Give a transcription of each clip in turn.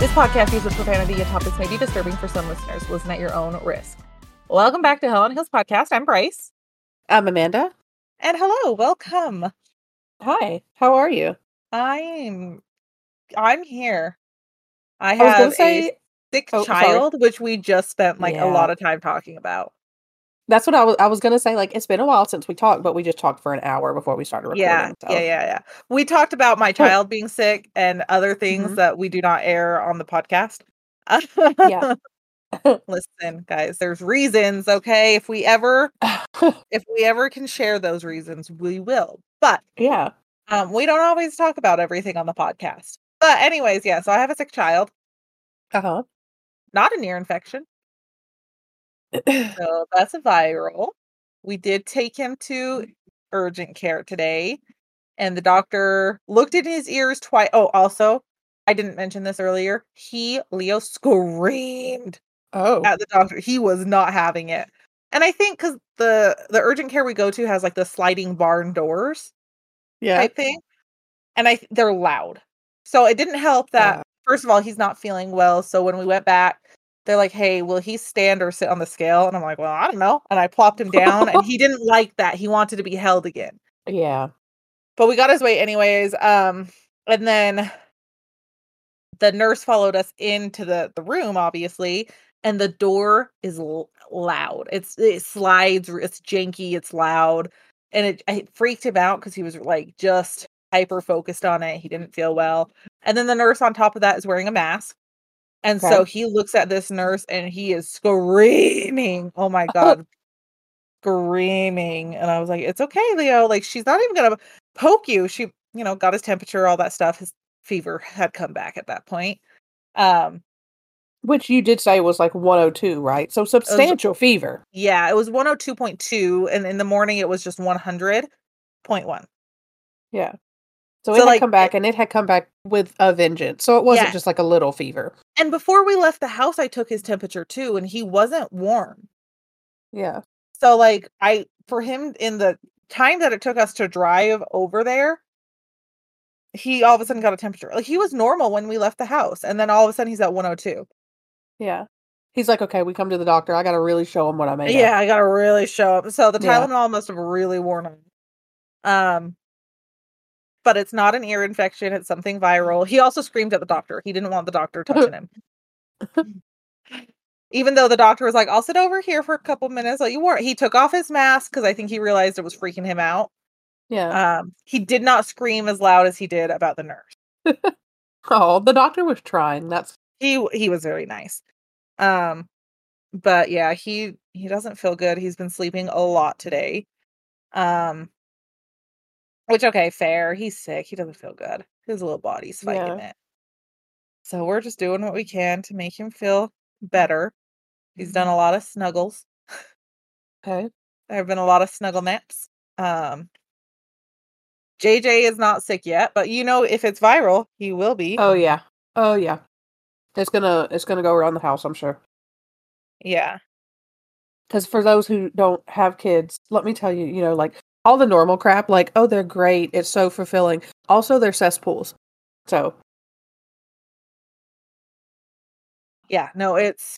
This podcast uses profanity and topics may be disturbing for some listeners. Listen at your own risk. Welcome back to Hell on Hills podcast. I'm Bryce. I'm Amanda. And hello, welcome. Hi, how are you? I'm here. I was gonna have say- a sick Oh, child, which we just spent a Yeah. lot of time talking about. That's what I was gonna say. Like, it's been a while since we talked, but we just talked for an hour before we started recording. Yeah. We talked about my child being sick and other things Mhm. that we do not air on the podcast. Yeah. Listen, guys, there's reasons, okay? If we ever can share those reasons, we will. But Yeah. we don't always talk about everything on the podcast. But anyways, yeah, so I have a sick child, Uh-huh. not an ear infection. So that's a viral. We did take him to urgent care today, and the doctor looked in his ears twice. Oh, also, I didn't mention this earlier. Leo screamed Oh. at the doctor. He was not having it. And I think because the urgent care we go to has like the sliding barn doors Yeah. type thing. And they're loud. So it didn't help that, first of all, he's not feeling well. So when we went back, they're like, hey, will he stand or sit on the scale? And I'm like, well, I don't know. And I plopped him down and he didn't like that. He wanted to be held again. Yeah. But we got his weight anyways. And then the nurse followed us into the room, obviously. And the door is loud. It slides, it's janky, it's loud. And it freaked him out because he was like just hyper focused on it. He didn't feel well. And then the nurse on top of that is wearing a mask. And so he looks at this nurse and he is screaming. Oh my God. Screaming. And I was like, it's okay, Leo. Like, she's not even going to poke you. She, got his temperature, all that stuff. His fever had come back at that point. Which you did say was like 102, right? So substantial fever. Yeah, it was 102.2. And in the morning, it was just 100.1. Yeah. So it had come back, and it had come back with a vengeance. So it wasn't just like a little fever. And before we left the house, I took his temperature too, and he wasn't warm. Yeah. So for him, in the time that it took us to drive over there, he all of a sudden got a temperature. Like, he was normal when we left the house, and then all of a sudden he's at 102. Yeah. He's like, okay, we come to the doctor. I got to really show him what I made. Yeah, I got to really show him. So the Tylenol must have really worn him. But it's not an ear infection. It's something viral. He also screamed at the doctor. He didn't want the doctor touching him. Even though the doctor was like, I'll sit over here for a couple minutes. Like, he took off his mask because I think he realized it was freaking him out. Yeah. He did not scream as loud as he did about the nurse. Oh, the doctor was trying. He was very nice. But yeah, he doesn't feel good. He's been sleeping a lot today. Which, okay, fair. He's sick. He doesn't feel good. His little body's fighting it. So we're just doing what we can to make him feel better. He's done a lot of snuggles. Okay. There have been a lot of snuggle naps. JJ is not sick yet, but if it's viral, he will be. Oh yeah. It's gonna go around the house, I'm sure. Yeah. Because for those who don't have kids, let me tell you, like all the normal crap, like, oh, they're great, it's so fulfilling. Also, they're cesspools. So. Yeah, no, it's.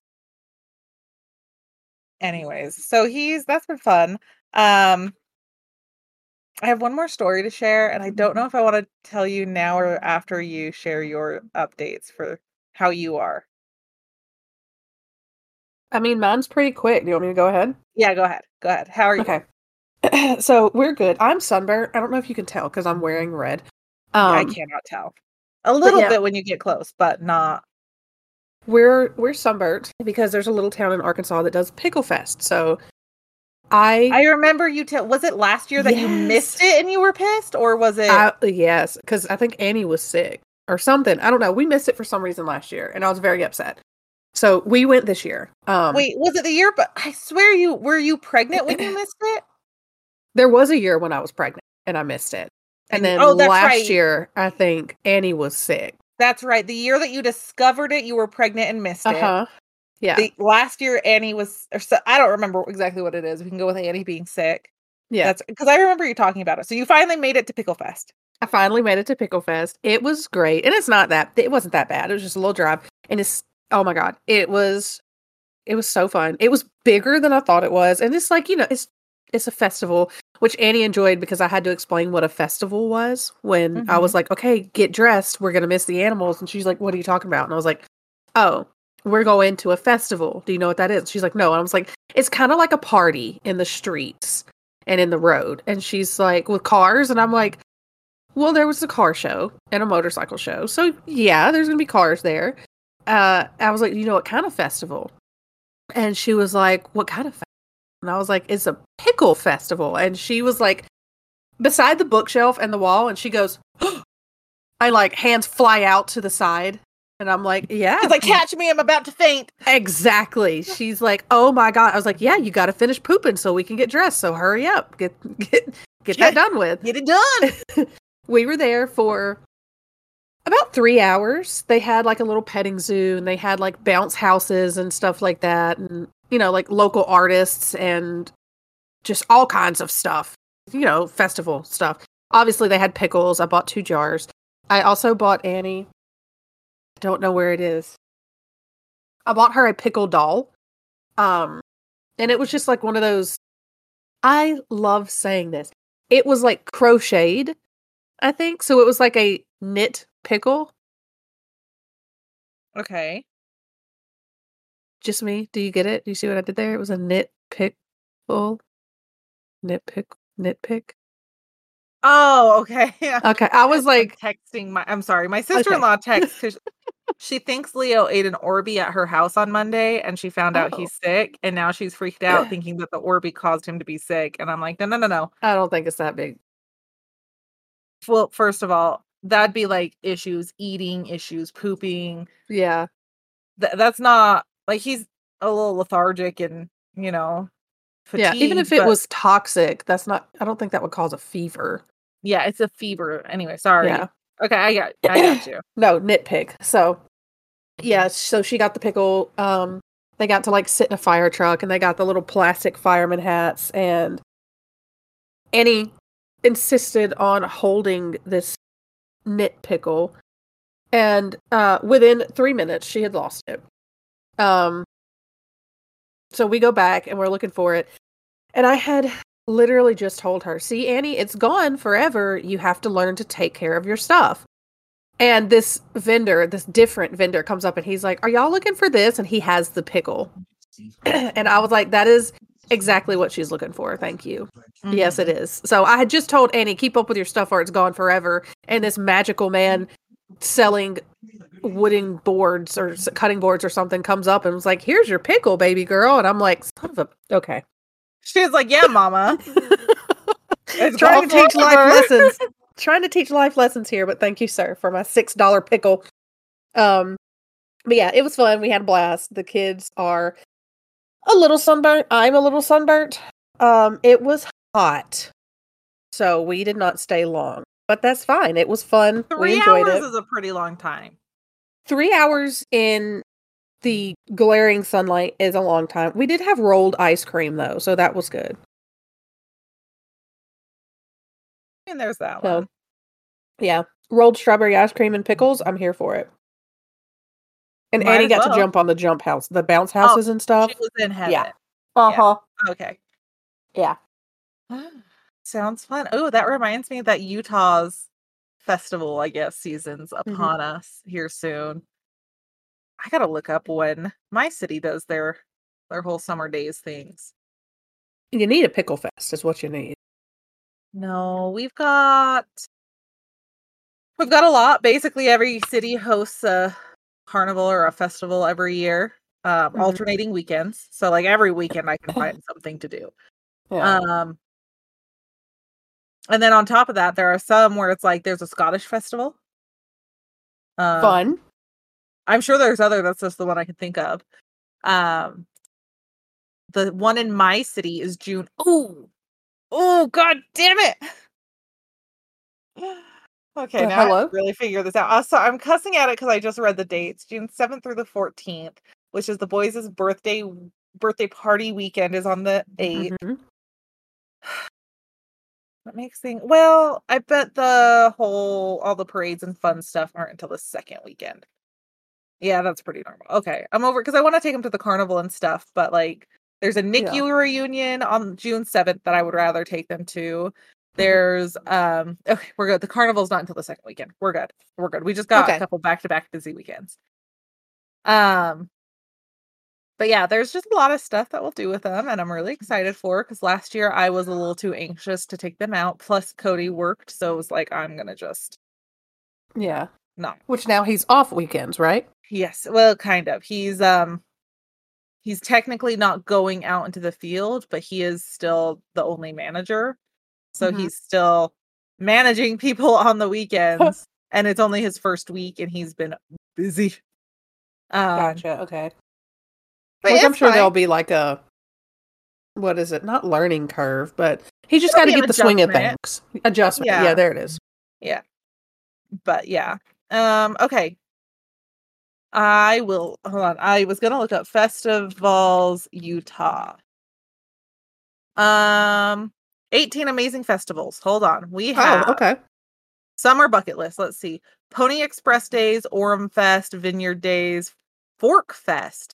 Anyways, so that's been fun. I have one more story to share, and I don't know if I want to tell you now or after you share your updates for how you are. I mean, mine's pretty quick. Do you want me to go ahead? Yeah, go ahead. How are you? Okay. So we're good. I'm sunburned. I don't know if you can tell because I'm wearing red. I cannot tell. A little bit when you get close, but not. We're sunburnt because there's a little town in Arkansas that does Pickle Fest. So I remember you was it last year that you missed it and you were pissed, or was it? Yes, because I think Annie was sick or something. I don't know. We missed it for some reason last year, and I was very upset. So we went this year. Wait, was it the year? But I swear were you pregnant when you missed it? There was a year when I was pregnant and I missed it. And then last year, I think Annie was sick. That's right. The year that you discovered it, you were pregnant and missed it. Yeah. Last year, Annie was, I don't remember exactly what it is. We can go with Annie being sick. Yeah. That's because I remember you talking about it. So you finally made it to Pickle Fest. I finally made it to Pickle Fest. It was great. And it wasn't that bad. It was just a little drive. And oh my God, it was so fun. It was bigger than I thought it was. And it's like, it's a festival, which Annie enjoyed because I had to explain what a festival was when I was Mhm. like, okay, get dressed. We're going to miss the animals. And she's like, what are you talking about? And I was like, oh, we're going to a festival. Do you know what that is? She's like, no. And I was like, it's kind of like a party in the streets and in the road. And she's like, with cars. And I'm like, well, there was a car show and a motorcycle show. So yeah, there's going to be cars there. I was like, you know what kind of festival? And she was like, what kind of festival? And I was like, it's a pickle festival. And she was like, beside the bookshelf and the wall. And she goes, I like hands fly out to the side. And I'm like, yeah. She's like, catch me, I'm about to faint. Exactly. She's like, oh my God. I was like, yeah, you got to finish pooping so we can get dressed. So hurry up. Get that done with. Get it done. We were there for about 3 hours. They had like a little petting zoo and they had like bounce houses and stuff like that. And, like local artists and just all kinds of stuff, festival stuff. Obviously they had pickles. I bought 2 jars. I also bought Annie. Don't know where it is. I bought her a pickle doll. And it was just like one of those, I love saying this. It was like crocheted, I think. So it was like a knit pickle. Okay. Just me? Do you get it? Do you see what I did there? It was a knit pickle. Nitpick. Oh, okay. Okay. I was like, I'm sorry, my sister-in-law texts because she thinks Leo ate an Orby at her house on Monday and she found out oh, he's sick and now she's freaked out thinking that the Orby caused him to be sick. And I'm like, no, no, no, no. I don't think it's that big. Well, first of all, that'd be like issues, eating issues, pooping. Yeah. That's not like he's a little lethargic and, Yeah. Even if fatigued, it but was toxic, I don't think that would cause a fever. yeah, it's a fever. Anyway, sorry. Yeah. Okay, I got you. No, nitpick. So, yeah, so she got the pickle. They got to like sit in a fire truck and they got the little plastic fireman hats and Annie insisted on holding this knit pickle and within 3 minutes she had lost it. So we go back and we're looking for it. And I had literally just told her, see, Annie, it's gone forever. You have to learn to take care of your stuff. And this different vendor comes up and he's like, are y'all looking for this? And he has the pickle. And I was like, that is exactly what she's looking for. Thank you. Mm-hmm. Yes, it is. So I had just told Annie, keep up with your stuff or it's gone forever. And this magical man selling wooden boards or cutting boards or something comes up and was like, here's your pickle, baby girl. And I'm like, son of a, okay. She was like, yeah, mama. It's trying to teach life lessons. Trying to teach life lessons here, but thank you, sir, for my $6 pickle. But yeah, it was fun. We had a blast. The kids are a little sunburnt. I'm a little sunburnt. It was hot, so we did not stay long, but that's fine. It was fun. 3 hours is a pretty long time. 3 hours in the glaring sunlight is a long time. We did have rolled ice cream though, so that was good. And there's that one. Yeah. Rolled strawberry ice cream and pickles. I'm here for it. And Annie got to jump on the bounce houses and stuff. She was in heaven. Yeah. Uh-huh. Yeah. Okay. Yeah. Sounds fun. Oh, that reminds me that Utah's festival, I guess, season's upon us here soon. I gotta look up when my city does their whole summer days things. You need a pickle fest is what you need. No, we've got a lot. Basically, every city hosts a carnival or a festival every year, alternating weekends. So, like every weekend, I can find something to do. Yeah. And then on top of that, there are some where it's like there's a Scottish festival. Fun. I'm sure there's other. That's just the one I can think of. The one in my city is June. Oh, god damn it. Okay, now I have to really figure this out. So I'm cussing at it because I just read the dates. June 7th through the 14th, which is the boys' birthday party weekend is on the 8th. That makes things... Well, I bet all the parades and fun stuff aren't until the second weekend. Yeah, that's pretty normal. Okay. I'm over because I want to take him to the carnival and stuff, but like there's a Yeah. NICU reunion on June 7th that I would rather take them to. Mhm. There's okay, we're good. The carnival's not until the second weekend. We're good. We're good. We just got a Okay. couple back-to-back busy weekends. Um, but yeah, there's just a lot of stuff that we'll do with them, and I'm really excited for because last year I was a little too anxious to take them out. Plus Cody worked, so it was like I'm gonna just Yeah. not. Which now he's off weekends, right? Yes, well, kind of. He's technically not going out into the field, but he is still the only manager. So Mhm. he's still managing people on the weekends, and it's only his first week and he's been busy. Gotcha. Okay. But Which I'm it's sure fine. there'll be like a, what is it? Not learning curve, but he just It'll got to be an get the swing of adjustment. things. Adjustment. Yeah, Yeah. there it is. Yeah. But yeah. Okay. Hold on. I was gonna look up festivals, Utah. Um 18 amazing festivals. Hold on. We Oh, have okay. summer bucket list. Let's see. Pony Express Days, Orem Fest, Vineyard Days, Fork Fest.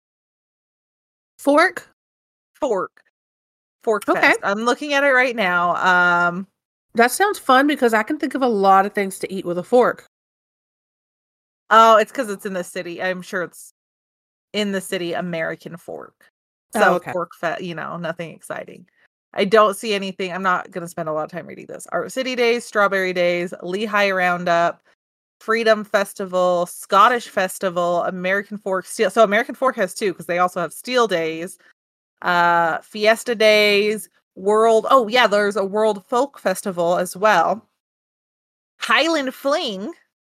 Fork. Fork. Fork Okay. Fest. I'm looking at it right now. That sounds fun because I can think of a lot of things to eat with a fork. Oh, it's because it's in the city. I'm sure it's in the city American Fork. Oh, So okay. Fork Fest, nothing exciting. I don't see anything. I'm not gonna spend a lot of time reading this. Art City Days, Strawberry Days, Lehigh Roundup, Freedom Festival, Scottish Festival, American Fork Steel. So American Fork has two because they also have Steel Days, Fiesta Days, World. Oh yeah, there's a World Folk Festival as well. Highland Fling,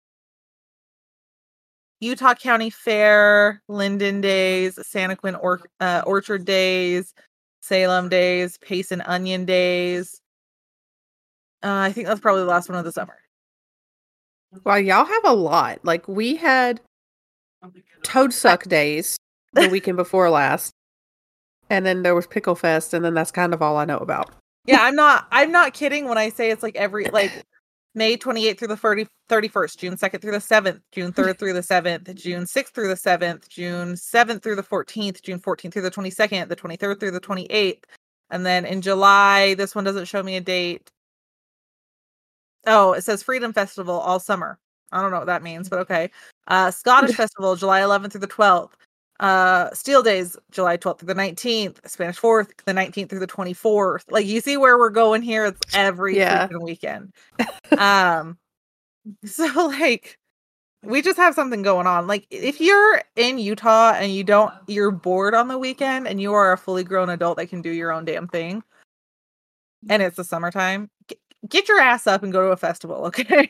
Utah County Fair, Linden Days, Santaquin Orchard Days, Salem Days, Pace and Onion Days. I think that's probably the last one of the summer. Well, y'all have a lot. Like we had Toad Suck Days the weekend before last, and then there was Pickle Fest, and then that's kind of all I know about. Yeah, I'm not kidding when I say it's like every like May 28th through the 31st, June 2nd through the 7th, June 3rd through the 7th, June 6th through the 7th, June 7th through the 14th, June 14th through the 22nd, the 23rd through the 28th. And then in July, this one doesn't show me a date. Oh, it says Freedom Festival all summer. I don't know what that means, but okay. Scottish Festival, July 11th through the 12th. Steel Days, July 12th through the 19th. Spanish Fourth, the 19th through the 24th. Like, you see where we're going here? It's every Yeah. freaking weekend. So like, we just have something going on. Like, if you're in Utah and you're bored on the weekend and you are a fully grown adult that can do your own damn thing, and it's the summertime, get your ass up and go to a festival, okay?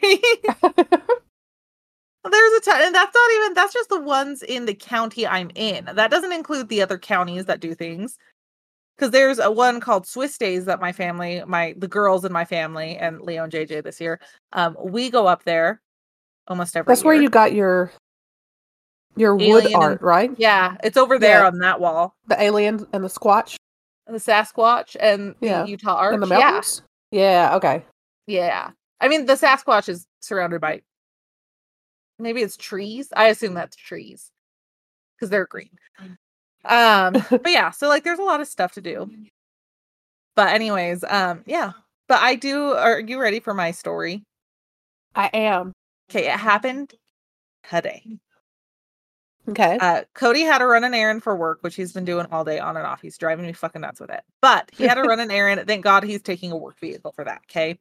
There's a ton, and that's just the ones in the county I'm in. That doesn't include the other counties that do things. Because there's a one called Swiss Days that the girls in my family and Leo and JJ this year, we go up there almost every That's where year. you got your wood Alien and art, right? yeah, it's over there Yeah. on that wall. The alien and the squatch. The Sasquatch and the Yeah. Utah In the Arch. Yeah. mountains? Yeah, okay. Yeah. I mean, the Sasquatch is surrounded by maybe it's trees. I assume that's trees because they're green. But yeah, so like there's a lot of stuff to do. But anyways, yeah. But are you ready for my story? I am. Okay, it happened today. Okay. Cody had to run an errand for work, which he's been doing all day on and off. He's driving me fucking nuts with it. But he had to run an errand. Thank God he's taking a work vehicle for that. Okay.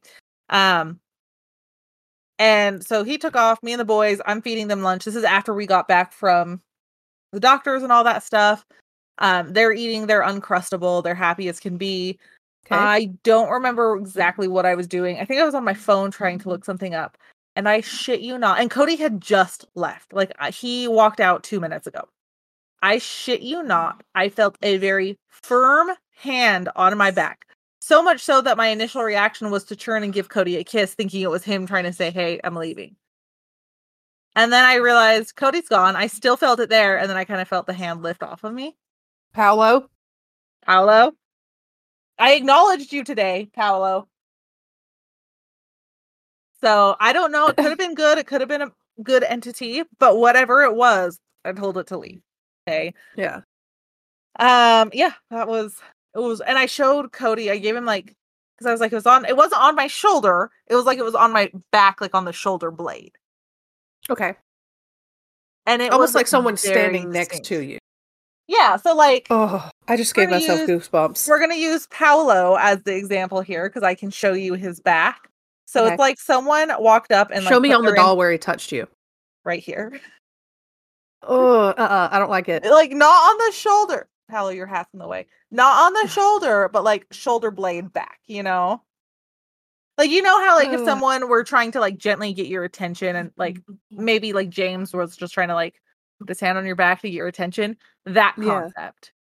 And so he took off, me and the boys. I'm feeding them lunch. This is after we got back from the doctors and all that stuff. They're eating, they're Uncrustable, they're happy as can be. Okay. I don't remember exactly what I was doing. I think I was on my phone trying to look something up. And I shit you not. And Cody had just left. Like, he walked out 2 minutes ago. I shit you not. I felt a very firm hand on my back. So much so that my initial reaction was to turn and give Cody a kiss, thinking it was him trying to say, hey, I'm leaving. And then I realized Cody's gone. I still felt it there. And then I kind of felt the hand lift off of me. Paolo? Paolo? I acknowledged you today, Paolo. So I don't know. It could have been good. It could have been good entity, but whatever it was, I told it to leave. Okay. Yeah. Yeah, that was it was, and I showed Cody, I gave him like, because I was like, it wasn't on my shoulder. It was like it was on my back, like on the shoulder blade. Okay. And it Almost was like someone very standing next distinct. to you. Yeah, so like Oh, I just gave myself goosebumps. we're gonna use Paolo as the example here because I can show you his back. So Okay. it's like someone walked up and Show like me put on the their doll where he touched you. right here. Oh, I don't like it. Like not on the shoulder. Paolo, your hat's in the way. Not on the shoulder, but like shoulder blade back, you know? Like you know how like if someone were trying to like gently get your attention and like maybe like James was just trying to like put his hand on your back to get your attention, that Yeah. concept.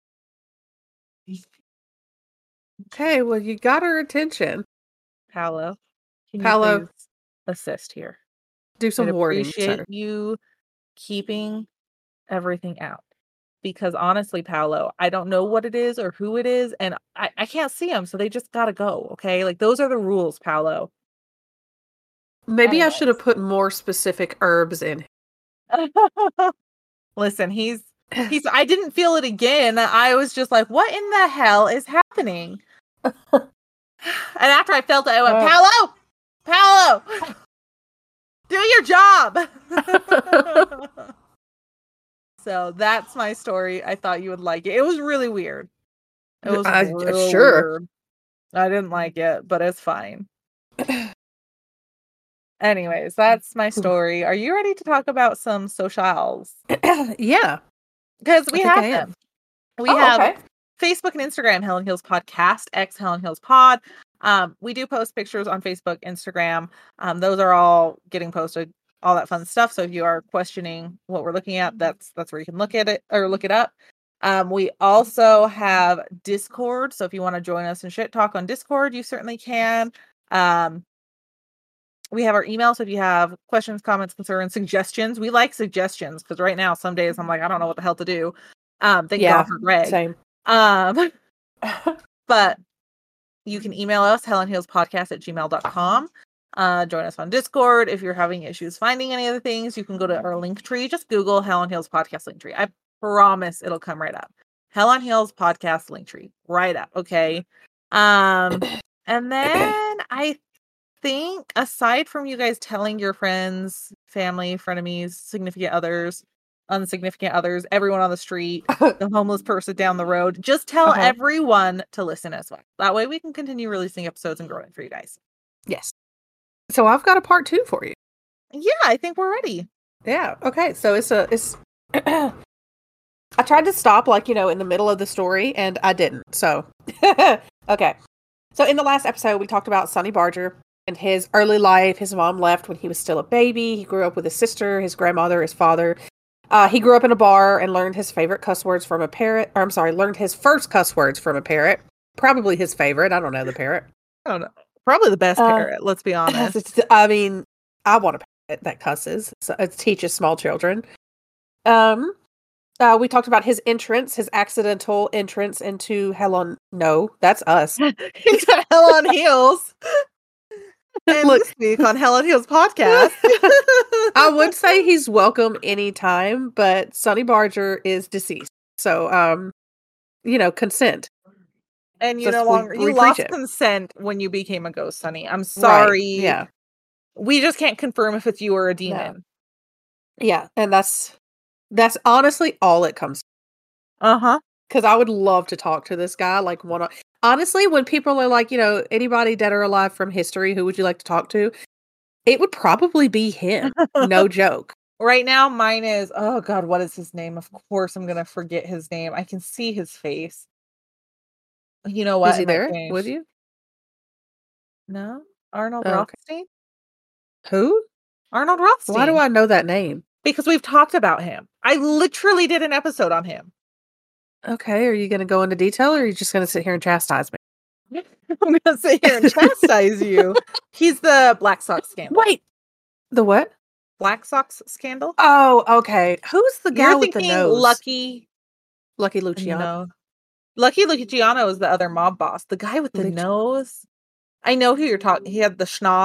Okay, well, you got her attention. Paolo, can you Paolo, please assist here? do some I'd warding, appreciate sir. you keeping everything out. Because honestly, Paolo, I don't know what it is or who it is, and I can't see them, so they just gotta go, okay? Like those are the rules, Paolo. Maybe I Anyways. should have put more specific herbs in. Listen, he's I didn't feel it again. I was just like, what in the hell is happening? And after I felt it, I went, Paolo, do your job. So that's my story. I thought you would like it. It was really weird. It was real sure. weird. I didn't like it, but it's fine. Anyways, that's my story. Are you ready to talk about some socials? Yeah. Because we have them. We have okay. Facebook and Instagram, Helen Hills Podcast, X Helen Hills Pod. We do post pictures on Facebook, Instagram. Those are all getting posted, all that fun stuff. So if you are questioning what we're looking at, that's where you can look at it or look it up. We also have Discord. So if you want to join us and shit talk on Discord, you certainly can. We have our email. So if you have questions, comments, concerns, suggestions, we like suggestions because right now, some days I'm like, I don't know what the hell to do. Thank God for Greg. Same. But you can email us, helenhillspodcast@gmail.com. Join us on Discord. If you're having issues finding any of the things, you can go to our link tree. Just Google Helen Hills Podcast link tree. I promise it'll come right up. Helen Hills Podcast link tree. Right up. Okay. And then I think aside from you guys telling your friends, family, frenemies, significant others, unsignificant others, everyone on the street, the homeless person down the road, just tell everyone to listen as well. That way we can continue releasing episodes and growing for you guys. Yes. So I've got a part 2 for you. Yeah, I think we're ready. Yeah. Okay. So it's I tried to stop in the middle of the story and I didn't. So okay. So in the last episode we talked about Sonny Barger and his early life. His mom left when he was still a baby. He grew up with his sister, his grandmother, his father. He grew up in a bar and learned his favorite cuss words from a parrot. Or, I'm sorry, learned his first cuss words from a parrot. Probably his favorite. I don't know the parrot. I don't know. Probably the best parrot, let's be honest. I mean, I want a parrot that cusses. So it teaches small children. We talked about his accidental entrance into Helen. No, that's us. Into Hell on Heels. And this week on Helen Hills Podcast. I would say he's welcome anytime, but Sonny Barger is deceased. So, consent. And you lost consent when you became a ghost, Sonny. I'm sorry. Right. Yeah. We just can't confirm if it's you or a demon. No. Yeah. And that's honestly all it comes to. Uh-huh. Because I would love to talk to this guy. Honestly, when people are like, anybody dead or alive from history, who would you like to talk to? It would probably be him. No joke. Right now, mine is, oh God, what is his name? Of course, I'm going to forget his name. I can see his face. You know what? Is he there with you? No? Arnold Rothstein? Who? Arnold Rothstein. Why do I know that name? Because we've talked about him. I literally did an episode on him. Okay, are you going to go into detail or are you just going to sit here and chastise me? I'm going to sit here and chastise you. He's the Black Sox scandal. Wait, the what? Black Sox scandal? Oh, okay. Who's the guy with the nose? Lucky Luciano. Lucky Luciano is the other mob boss. The guy with the nose. I know who you're talking. He had the schnoz.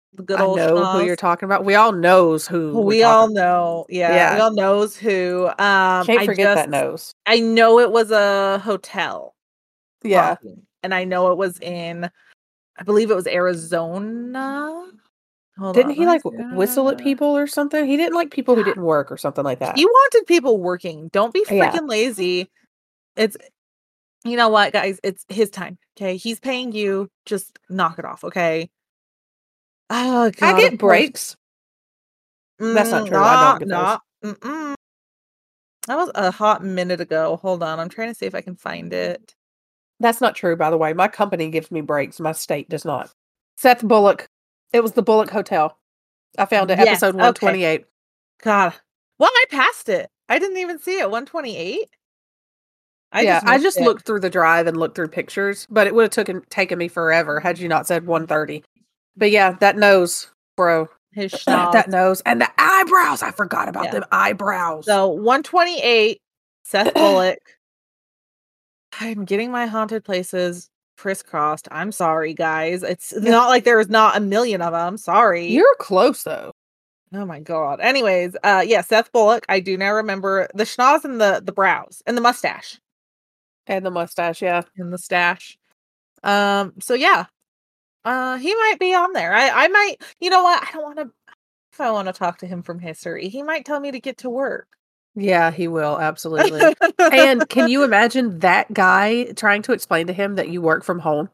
The good I old know who you're schnoz. talking about. We all knows who we're We talking all about. know. Yeah, we Yeah. all knows who. Can't forget that nose. I know it was a hotel Yeah. lobby, and I know it was in, I believe it was Arizona. Hold Didn't on, he let me like whistle at see. people or something? He didn't like people who God, didn't work or something like he that. wanted people working. Don't be Yeah. freaking lazy. It's, you know what, guys? It's his time. Okay, he's paying you. Just knock it off. Okay. Oh I God, of get course. breaks. That's not true. I Nah, don't get those. nah. Mm-mm. That was a hot minute ago. Hold on, I'm trying to see if I can find it. That's not true, by the way. My company gives me breaks. My state does not. Seth Bullock. It was the Bullock Hotel. I found it, Yes. episode Okay. 128. God. Well, I passed it. I didn't even see it. 128. I Yeah, just I missed just it. looked through the drive and looked through pictures, but it would have taken me forever had you not said 130. But yeah, that nose, bro. His schnoz. That nose. And the eyebrows. I forgot about Yeah. them eyebrows. So 128, Seth Bullock. I'm getting my haunted places crisscrossed. I'm sorry, guys. It's not like there is not a million of them. Sorry. You're close though. Oh my God. Anyways, yeah, Seth Bullock. I do now remember the schnoz and the brows and the mustache. And the mustache, yeah. And the stash. So yeah. He might be on there. I might, you know what? I don't want to, if I want to talk to him from history, he might tell me to get to work. Yeah, he will, absolutely. And can you imagine that guy trying to explain to him that you work from home?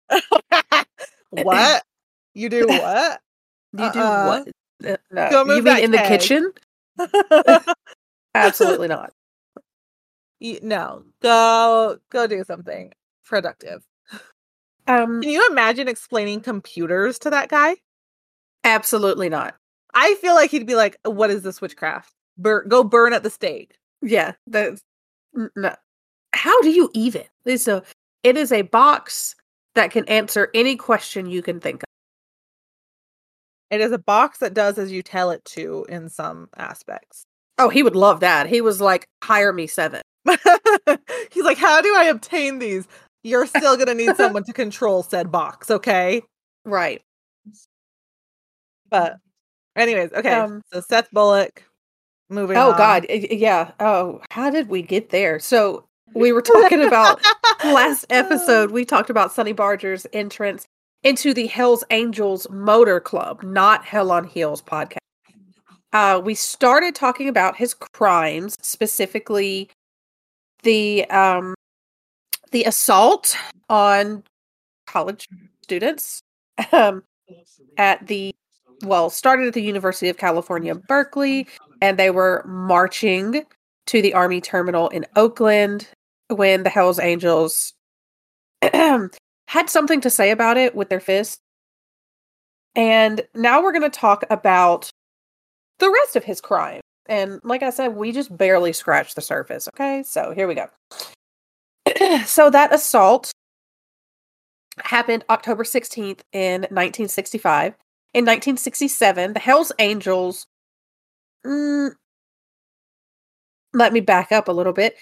What? You do what? You do what? No. Go You move mean that in the keg. kitchen? Absolutely not. No, go do something productive. Can you imagine explaining computers to that guy? Absolutely not. I feel like he'd be like, "What is this witchcraft? Go burn at the stake." Yeah, that's no. How do you even? It is a box that can answer any question you can think of. It is a box that does as you tell it to in some aspects. Oh, he would love that. He was like, hire me 7. He's like, "How do I obtain these?" You're still gonna need someone to control said box, okay? Right. But anyways, okay. So Seth Bullock, moving on. God, yeah. Oh, how did we get there? So we were talking about last episode. We talked about Sonny Barger's entrance into the Hell's Angels Motor Club, not Hell on Heels podcast. We started talking about his crimes, specifically the assault on college students started at the University of California, Berkeley, and they were marching to the Army terminal in Oakland when the Hells Angels had something to say about it with their fists. And now we're going to talk about the rest of his crime. And like I said, we just barely scratched the surface. Okay, so here we go. So that assault happened October 16th in 1965. In 1967, the Hells Angels, let me back up a little bit.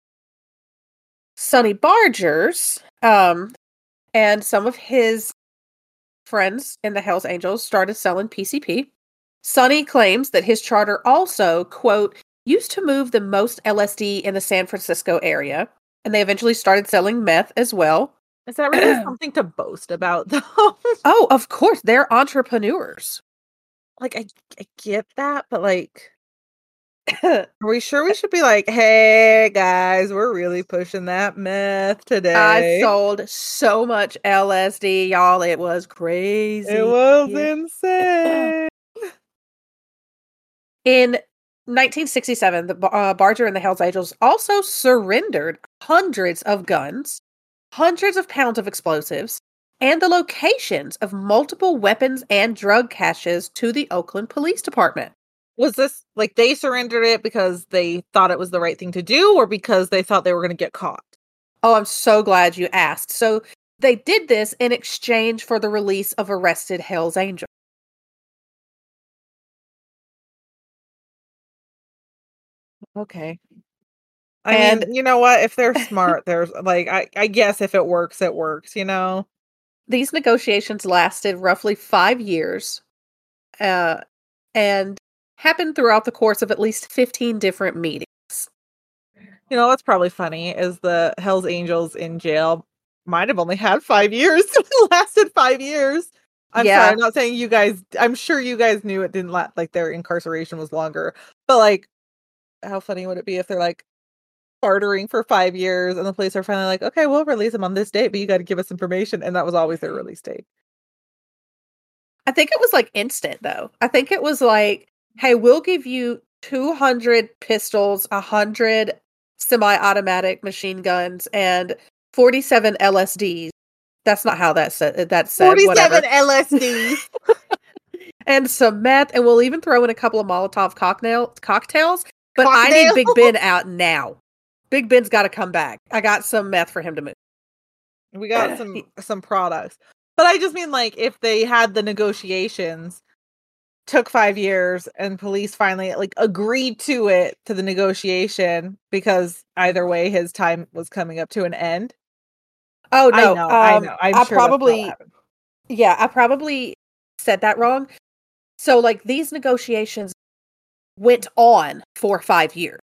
Sonny Bargers, and some of his friends in the Hells Angels started selling PCP. Sonny claims that his charter also, quote, used to move the most LSD in the San Francisco area, and they eventually started selling meth as well. Is that really something to boast about, though? Oh, of course, they're entrepreneurs. Like, I get that, but like, are we sure we should be like, hey guys, we're really pushing that meth today? I sold so much LSD, y'all. It was crazy. It was insane. In 1967, the Barger and the Hells Angels also surrendered hundreds of guns, hundreds of pounds of explosives, and the locations of multiple weapons and drug caches to the Oakland Police Department. Was this like they surrendered it because they thought it was the right thing to do, or because they thought they were going to get caught? Oh, I'm so glad you asked. So they did this in exchange for the release of arrested Hells Angels. Okay. I mean, you know what? If they're smart, there's like, I guess if it works, you know? These negotiations lasted roughly 5 years, and happened throughout the course of at least 15 different meetings. You know what's probably funny is the Hells Angels in jail might have only had 5 years. It lasted 5 years. I'm sorry, I'm not saying you guys. I'm sure you guys knew it didn't like their incarceration was longer, but like, how funny would it be if they're like bartering for 5 years and the police are finally like, okay, we'll release them on this date, but you got to give us information, and that was always their release date. I think it was like instant though. I think it was like, hey, we'll give you 200 pistols, 100 semi-automatic machine guns, and 47 LSDs. That's not how that's said. That's said. 47 whatever. LSDs and some meth, and we'll even throw in a couple of Molotov cocktails. But I need Big Ben out now. Big Ben's got to come back. I got some meth for him to move. We got some products. But I just mean, like, if they had the negotiations, took 5 years, and police finally, like, agreed to the negotiation, because either way, his time was coming up to an end. Oh, no. I know. I'm sure I probably said that wrong. So, like, these negotiations went on for 5 years.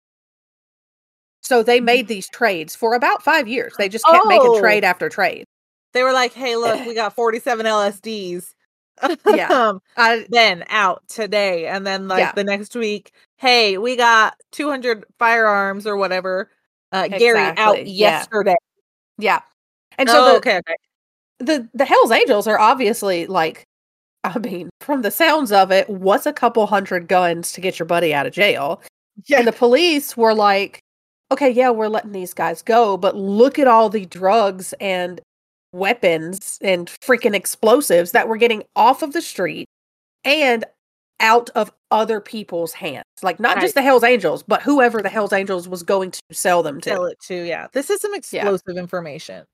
So they made these trades for about 5 years. They just kept making trade after trade. They were like, hey, look, we got 47 LSDs. Yeah. Then out today. And then the next week, hey, we got 200 firearms or whatever. Gary out yesterday. Yeah. And so the Hells Angels are obviously like, I mean, from the sounds of it, what's a couple hundred guns to get your buddy out of jail? Yeah. And the police were like, okay, yeah, we're letting these guys go, but look at all the drugs and weapons and freaking explosives that were getting off of the street and out of other people's hands. Like, not just the Hells Angels, but whoever the Hells Angels was going to sell them to. Sell it to, yeah. This is some explosive information.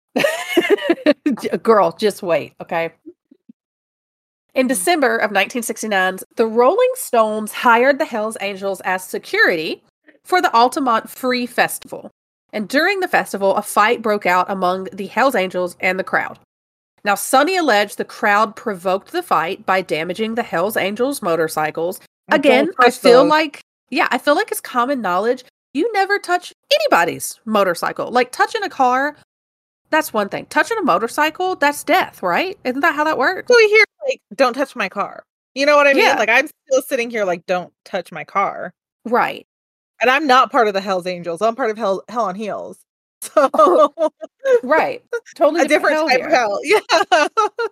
Girl, just wait, okay? In December of 1969, the Rolling Stones hired the Hells Angels as security for the Altamont Free Festival. And during the festival, a fight broke out among the Hells Angels and the crowd. Now, Sonny alleged the crowd provoked the fight by damaging the Hells Angels motorcycles. Again, I feel like it's common knowledge. You never touch anybody's motorcycle. Like, touching a car, that's one thing. Touching a motorcycle, that's death, right? Isn't that how that works? So we hear, like, don't touch my car. You know what I mean? Yeah. Like, I'm still sitting here like, don't touch my car. Right. And I'm not part of the Hells Angels. I'm part of Hell on Heels. So right. Totally a different type of hell. Yeah.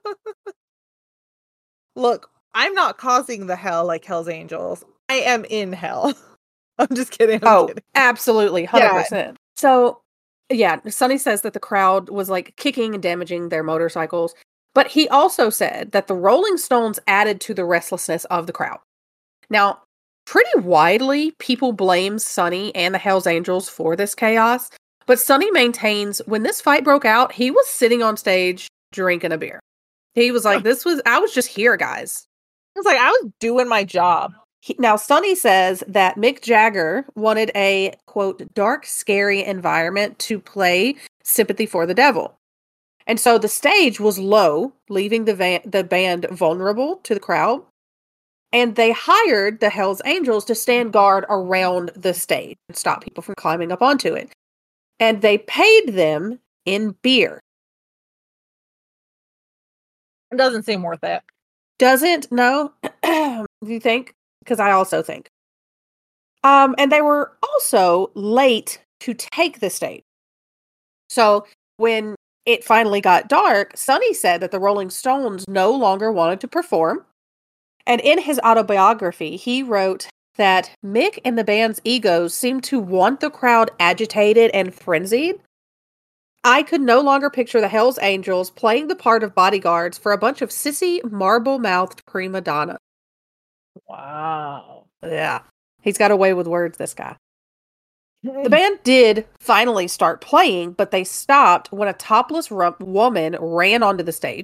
Look, I'm not causing the hell like Hells Angels. I am in hell. I'm just kidding. I'm kidding. Absolutely. 100%. Yeah. So, yeah, Sonny says that the crowd was like kicking and damaging their motorcycles. But he also said that the Rolling Stones added to the restlessness of the crowd. Now, pretty widely, people blame Sonny and the Hells Angels for this chaos. But Sonny maintains when this fight broke out, he was sitting on stage drinking a beer. He was like, I was just here, guys. It's like, I was doing my job. Now, Sonny says that Mick Jagger wanted a, quote, dark, scary environment to play Sympathy for the Devil. And so the stage was low, leaving the band vulnerable to the crowd. And they hired the Hells Angels to stand guard around the stage and stop people from climbing up onto it. And they paid them in beer. It doesn't seem worth it. Doesn't? No? Do you think? Because I also think. And they were also late to take the stage. So when it finally got dark, Sonny said that the Rolling Stones no longer wanted to perform. And in his autobiography, he wrote that Mick and the band's egos seemed to want the crowd agitated and frenzied. I could no longer picture the Hells Angels playing the part of bodyguards for a bunch of sissy, marble-mouthed prima donna. Wow. Yeah. He's got a way with words, this guy. The band did finally start playing, but they stopped when a topless woman ran onto the stage.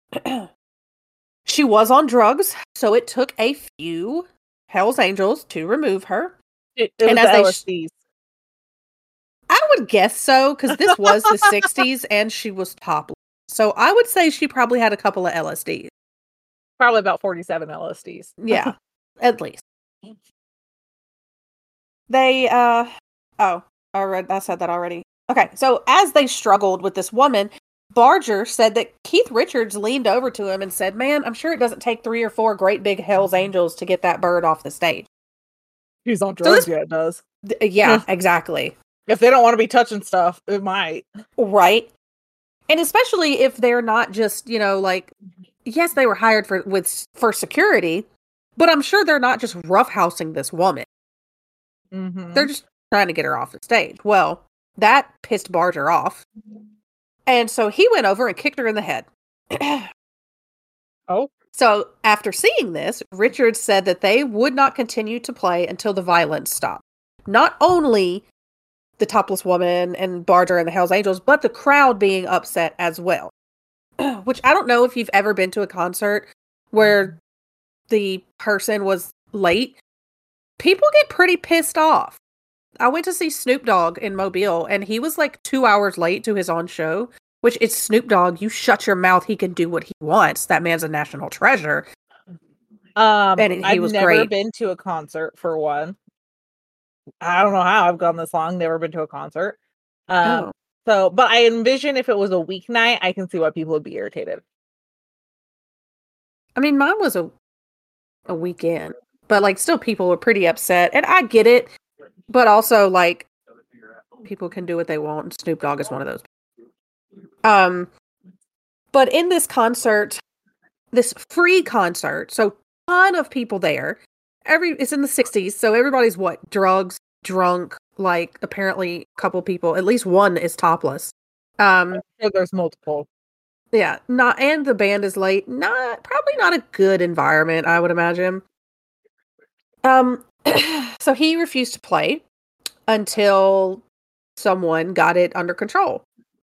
She was on drugs, so it took a few Hells Angels to remove her. It was and as the LSDs. I would guess so, because this was the 60s and she was topless. So I would say she probably had a couple of LSDs. Probably about 47 LSDs. Yeah, at least. They, I said that already. Okay, so as they struggled with this woman, Barger said that Keith Richards leaned over to him and said, "Man, I'm sure it doesn't take 3 or 4 great big Hell's Angels to get that bird off the stage." He's on drugs, yeah, it does. Yeah, exactly. If they don't want to be touching stuff, it might. Right. And especially if they're not just, like, yes, they were hired for security, but I'm sure they're not just roughhousing this woman. Mm-hmm. They're just trying to get her off the stage. Well, that pissed Barger off. And so he went over and kicked her in the head. Oh. So after seeing this, Richards said that they would not continue to play until the violence stopped. Not only the topless woman and Barger and the Hells Angels, but the crowd being upset as well. Which I don't know if you've ever been to a concert where the person was late. People get pretty pissed off. I went to see Snoop Dogg in Mobile, and he was like 2 hours late to his own show, which it's Snoop Dogg. You shut your mouth. He can do what he wants. That man's a national treasure. And I've never been to a concert for one. I don't know how I've gone this long, never been to a concert. So, but I envision if it was a weeknight, I can see why people would be irritated. I mean, mine was a weekend, but like still people were pretty upset, and I get it, but also like people can do what they want, and Snoop Dogg is one of those. But in this concert, this free concert, so ton of people there. It's in the 60s, so everybody's drugs, drunk, like apparently a couple people, at least one is topless. There's multiple. Yeah, and the band is late. Probably not a good environment, I would imagine. So he refused to play until someone got it under control.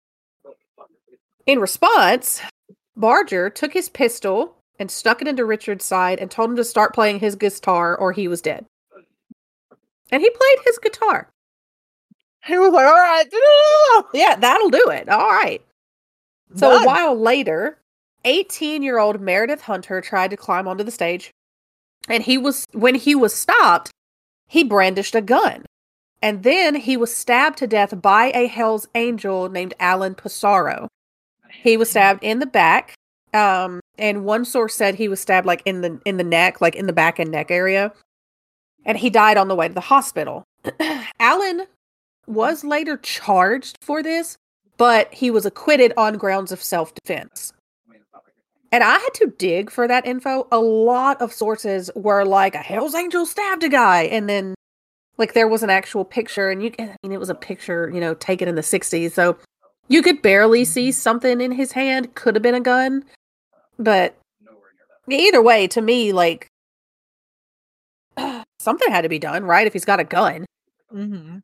In response, Barger took his pistol and stuck it into Richard's side and told him to start playing his guitar or he was dead. And he played his guitar. He was like, all right. Yeah, that'll do it. All right. So a while later, 18-year-old Meredith Hunter tried to climb onto the stage. And when he was stopped, he brandished a gun. And then he was stabbed to death by a Hell's Angel named Alan Pissarro. He was stabbed in the back. And one source said he was stabbed like in the neck, like in the back and neck area. And he died on the way to the hospital. Alan was later charged for this, but he was acquitted on grounds of self-defense. And I had to dig for that info. A lot of sources were like, a Hell's Angel stabbed a guy. And then like there was an actual picture, and it was a picture, taken in the 60s. So you could barely see something in his hand. Could have been a gun. But either way, to me, like, something had to be done, right? If he's got a gun. Mm-hmm.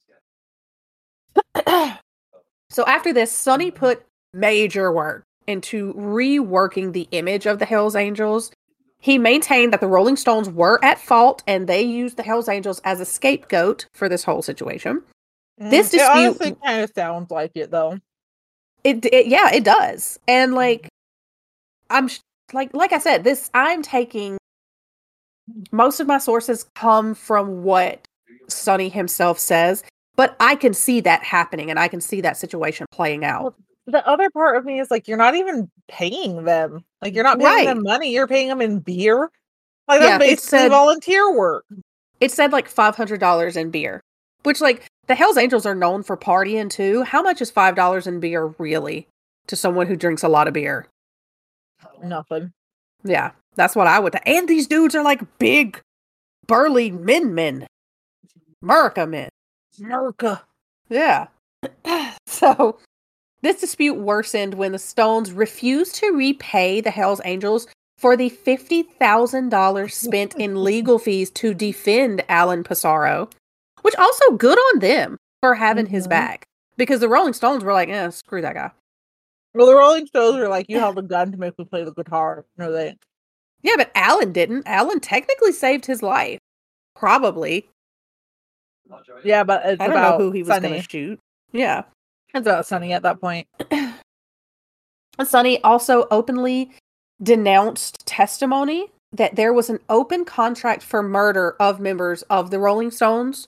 So after this, Sonny put major work into reworking the image of the Hells Angels. He maintained that the Rolling Stones were at fault, and they used the Hells Angels as a scapegoat for this whole situation. This dispute, it honestly kind of sounds like it, though. It does. And like, I'm like I said, I'm taking most of my sources come from what Sonny himself says, but I can see that happening, and I can see that situation playing out. Well, the other part of me is like, you're not even paying them. Like, you're not paying them money. You're paying them in beer. Like, that's basically volunteer work. It said like $500 in beer, which like the Hells Angels are known for partying too. How much is $5 in beer really to someone who drinks a lot of beer? Nothing. Yeah, that's what I would. And these dudes are like big, burly men. America men. America. Yeah. So this dispute worsened when the Stones refused to repay the Hells Angels for the $50,000 spent in legal fees to defend Alan Pissarro, which also good on them for having his back, because the Rolling Stones were like, screw that guy. Well, the Rolling Stones were like, you held a gun to make me play the guitar. No, they. Yeah, but Alan didn't. Alan technically saved his life. Probably. Yeah, but it's I don't know who he was going to shoot. Yeah. It's about Sonny at that point. Sonny also openly denounced testimony that there was an open contract for murder of members of the Rolling Stones,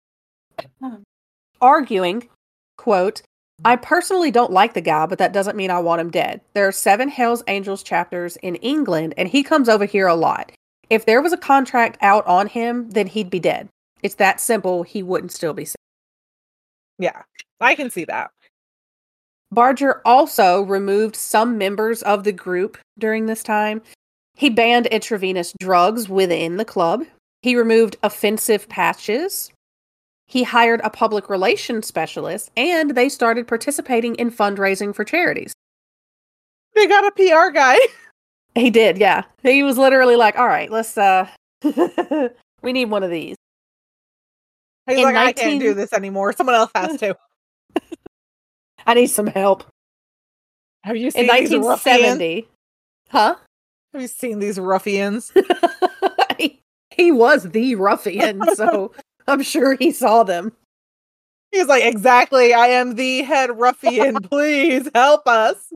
arguing, quote, "I personally don't like the guy, but that doesn't mean I want him dead. There are 7 Hells Angels chapters in England, and he comes over here a lot. If there was a contract out on him, then he'd be dead. It's that simple. He wouldn't still be sick." Yeah, I can see that. Barger also removed some members of the group during this time. He banned intravenous drugs within the club. He removed offensive patches. He hired a public relations specialist, and they started participating in fundraising for charities. They got a PR guy. He did, yeah. He was literally like, all right, let's, we need one of these. He's like, I can't do this anymore. Someone else has to. I need some help. Have you seen in 1970? Huh? Have you seen these ruffians? He was the ruffian, so I'm sure he saw them. He's like, exactly, I am the head ruffian. Please help us.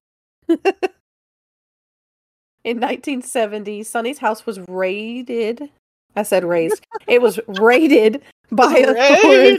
In 1970, Sonny's house was raided. I said raised. It was raided by authorities.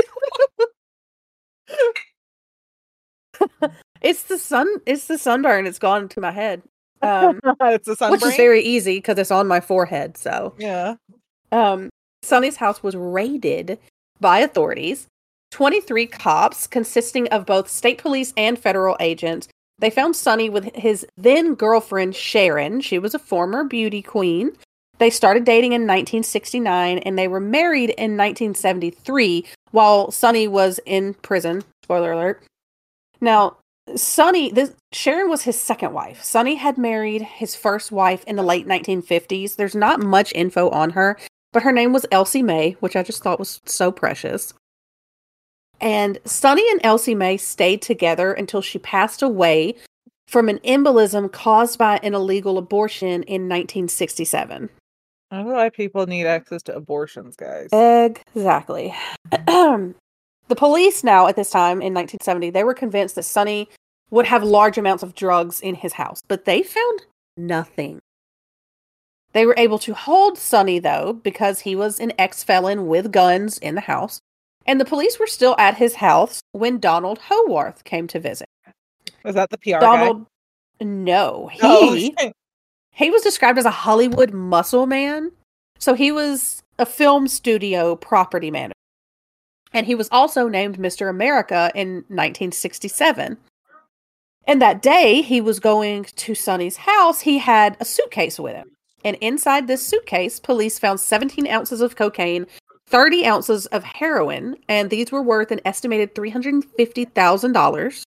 It's the sunburn. It's gone to my head. It's a sunburn, which is very easy because it's on my forehead. So yeah. Sonny's house was raided by authorities. 23 cops, consisting of both state police and federal agents. They found Sonny with his then girlfriend Sharon. She was a former beauty queen. They started dating in 1969, and they were married in 1973 while Sonny was in prison. Spoiler alert. Now, Sharon was his second wife. Sonny had married his first wife in the late 1950s. There's not much info on her, but her name was Elsie Mae, which I just thought was so precious. And Sonny and Elsie Mae stayed together until she passed away from an embolism caused by an illegal abortion in 1967. I don't know why people need access to abortions, guys. Exactly. The police now, at this time in 1970, they were convinced that Sonny would have large amounts of drugs in his house, but they found nothing. They were able to hold Sonny, though, because he was an ex-felon with guns in the house, and the police were still at his house when Donald Howarth came to visit. Was that the PR guy? No. He was described as a Hollywood muscle man, so he was a film studio property manager. And he was also named Mr. America in 1967. And that day he was going to Sonny's house, he had a suitcase with him. And inside this suitcase, police found 17 ounces of cocaine, 30 ounces of heroin, and these were worth an estimated $350,000.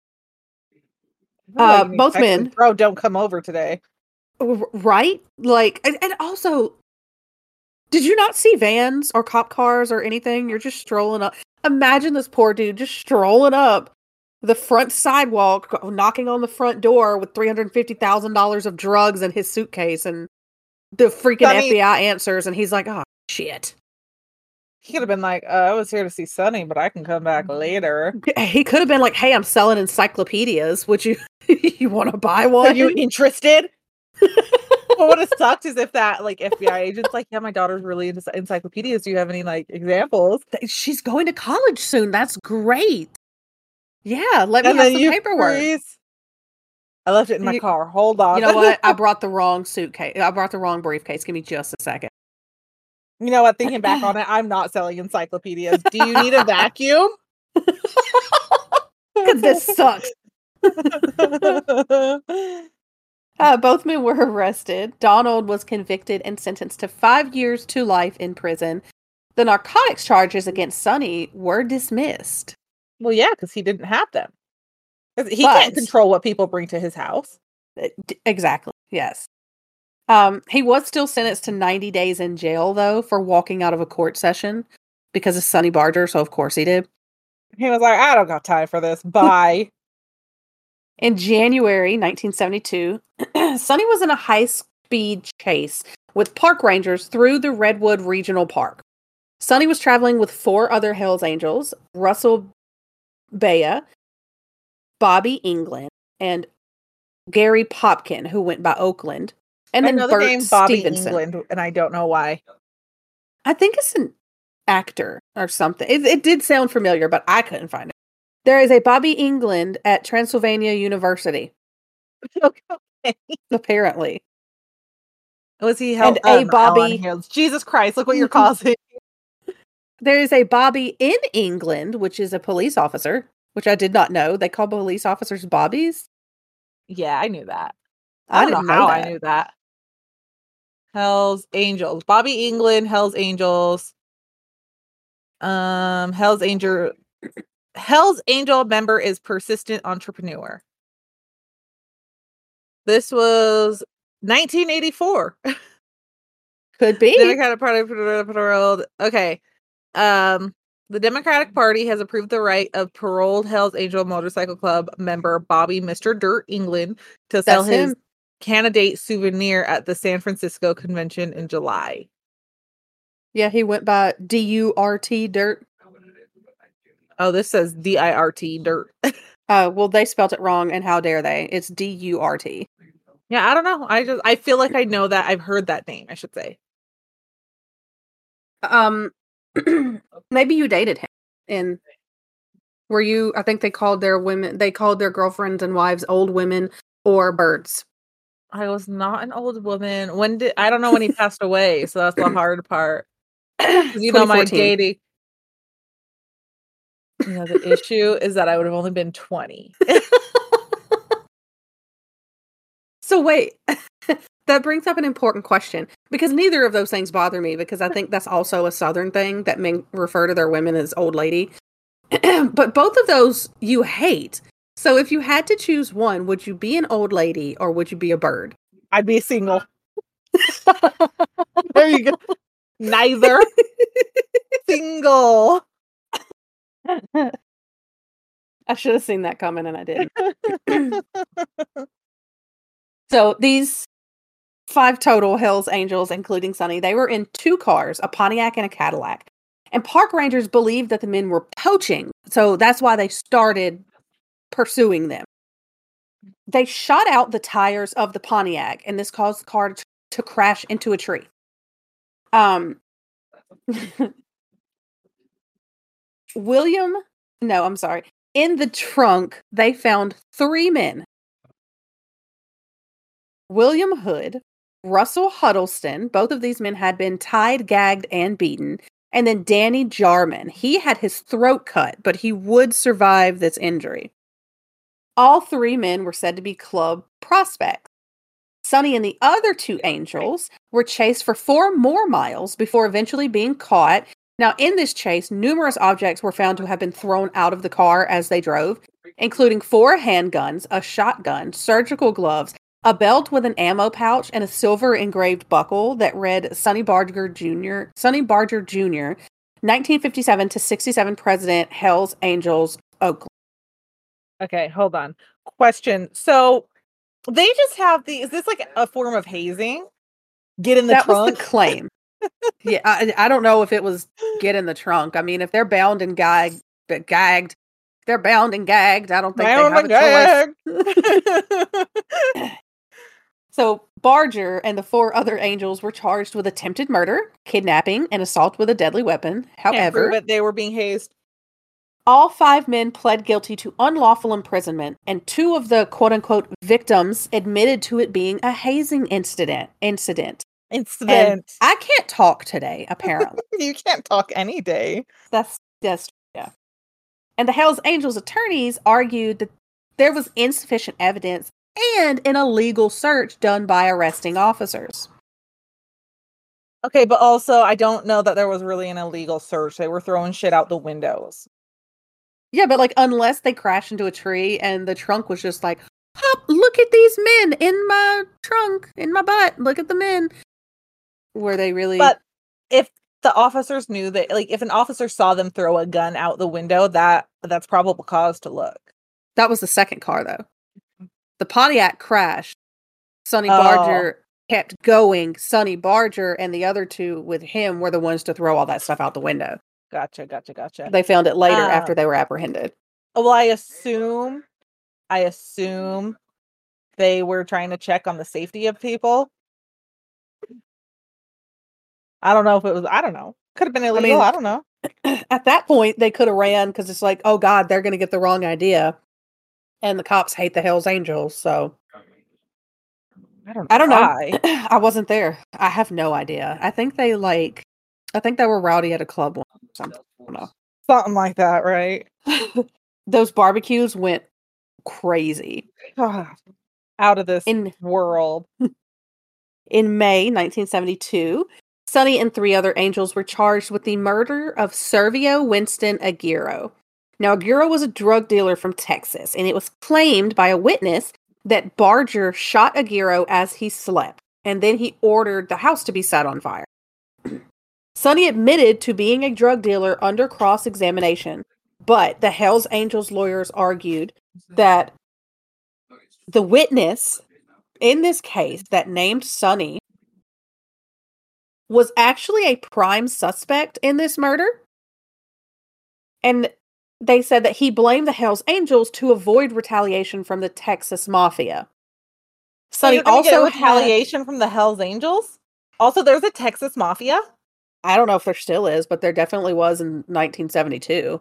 Both men. Bro, don't come over today. Right? Like, and also, did you not see vans or cop cars or anything? You're just strolling up. Imagine this poor dude just strolling up the front sidewalk, knocking on the front door with $350,000 of drugs in his suitcase, and the freaking FBI answers, and he's like, oh, shit. He could have been like, I was here to see Sonny, but I can come back later. He could have been like, hey, I'm selling encyclopedias. Would you want to buy one? Are you interested? What would have sucked is if that like FBI agent's like, yeah, my daughter's really into encyclopedias. Do you have any like examples? She's going to college soon. That's great. Yeah, let me have some paperwork. Freeze. I left it in my car. Hold on. You know what? I brought the wrong suitcase. I brought the wrong briefcase. Give me just a second. You know what? Thinking back on it, I'm not selling encyclopedias. Do you need a vacuum? Because this sucks. Both men were arrested. Donald was convicted and sentenced to 5 years to life in prison. The narcotics charges against Sonny were dismissed. Well, yeah, because he didn't have them. He can't control what people bring to his house. Exactly. Yes. He was still sentenced to 90 days in jail, though, for walking out of a court session because of Sonny Barger, so of course he did. He was like, I don't got time for this. Bye. In January 1972, Sonny was in a high-speed chase with park rangers through the Redwood Regional Park. Sonny was traveling with 4 other Hells Angels, Russell Baya, Bobby England, and Gary Popkin, who went by Oakland, and I then know the Bert name Bobby Stevenson. England, and I don't know why. I think it's an actor or something. It did sound familiar, but I couldn't find it. There is a Bobby England at Transylvania University, Okay. apparently. Was he And held? a Bobby. Hills. Jesus Christ! Look what you're causing. There is a Bobby in England, which is a police officer, which I did not know. They call police officers Bobbies. Yeah, I knew that. I don't didn't know know how that. I knew that. Hell's Angels. Bobby England, Hell's Angels. Hell's Angel member is persistent entrepreneur. This was 1984. Could be. Democratic Party of the world. Okay. The Democratic Party has approved the right of paroled Hell's Angel Motorcycle Club member Bobby Mr. Dirt England to sell his candidate souvenir at the San Francisco convention in July. Yeah, he went by D-U-R-T, Dirt. Oh, this says D-I-R-T, Dirt. Oh, well, they spelled it wrong, and how dare they? It's D-U-R-T. Yeah, I don't know. I feel like I know that. I've heard that name, I should say. Maybe you dated him. And were you, I think they called their girlfriends and wives old women or birds. I was not an old woman. I don't know when he passed away, so that's the hard part. You know, my dating. You know, the issue is that I would have only been 20. So wait, that brings up an important question, because neither of those things bother me, because I think that's also a Southern thing that men refer to their women as old lady. But both of those you hate. So if you had to choose one, would you be an old lady or would you be a bird? I'd be single. There you go. Neither. Single. I should have seen that coming and I didn't. So these 5 total Hells Angels, including Sonny, they were in 2 cars, a Pontiac and a Cadillac. And park rangers believed that the men were poaching, so that's why they started pursuing them. They shot out the tires of the Pontiac, and this caused the car to crash into a tree. In the trunk, they found 3 men. William Hood, Russell Huddleston, both of these men had been tied, gagged, and beaten. And then Danny Jarman. He had his throat cut, but he would survive this injury. All 3 men were said to be club prospects. Sonny and the other 2 angels were chased for 4 more miles before eventually being caught. Now, in this chase, numerous objects were found to have been thrown out of the car as they drove, including 4 handguns, a shotgun, surgical gloves, a belt with an ammo pouch, and a silver engraved buckle that read Sonny Barger Jr., 1957 to 67 President, Hells Angels, Oakland. Okay, hold on. Question. So they just have is this like a form of hazing? Get in the trunk? That was the claim. Yeah, I don't know if it was get in the trunk. I mean, if they're bound and gagged, they're bound and gagged. I don't think they have a choice. So Barger and the 4 other angels were charged with attempted murder, kidnapping, and assault with a deadly weapon. However, but they were being hazed. All 5 men pled guilty to unlawful imprisonment, and 2 of the quote-unquote victims admitted to it being a hazing incident. And I can't talk today, apparently. You can't talk any day. That's yeah. And the Hells Angels attorneys argued that there was insufficient evidence and an illegal search done by arresting officers. Okay, but also I don't know that there was really an illegal search. They were throwing shit out the windows. Yeah, but like, unless they crashed into a tree and the trunk was just like, oh, look at these men in my trunk, in my butt. Look at the men. Were they really? But if the officers knew that, like, if an officer saw them throw a gun out the window, that's probable cause to look. That was the second car, though. The Pontiac crashed. Sonny Barger kept going. Sonny Barger and the other 2 with him were the ones to throw all that stuff out the window. Gotcha. They found it later after they were apprehended. Well, I assume they were trying to check on the safety of people. I don't know if it was, I don't know. Could have been illegal. I don't know. At that point, they could have ran because it's like, oh God, they're going to get the wrong idea. And the cops hate the Hells Angels, so. I don't know. I wasn't there. I have no idea. I think they were rowdy at a club or something. I don't know. Something like that, right? Those barbecues went crazy. Out of this world. In May 1972, Sonny and 3 other angels were charged with the murder of Servio Winston Aguirre. Now, Aguirre was a drug dealer from Texas, and it was claimed by a witness that Barger shot Aguirre as he slept, and then he ordered the house to be set on fire. Sonny admitted to being a drug dealer under cross-examination, but the Hells Angels lawyers argued that the witness in this case that named Sonny was actually a prime suspect in this murder. And they said that he blamed the Hells Angels to avoid retaliation from the Texas Mafia. Sonny also get retaliation from the Hells Angels? Also, there's a Texas Mafia? I don't know if there still is, but there definitely was in 1972.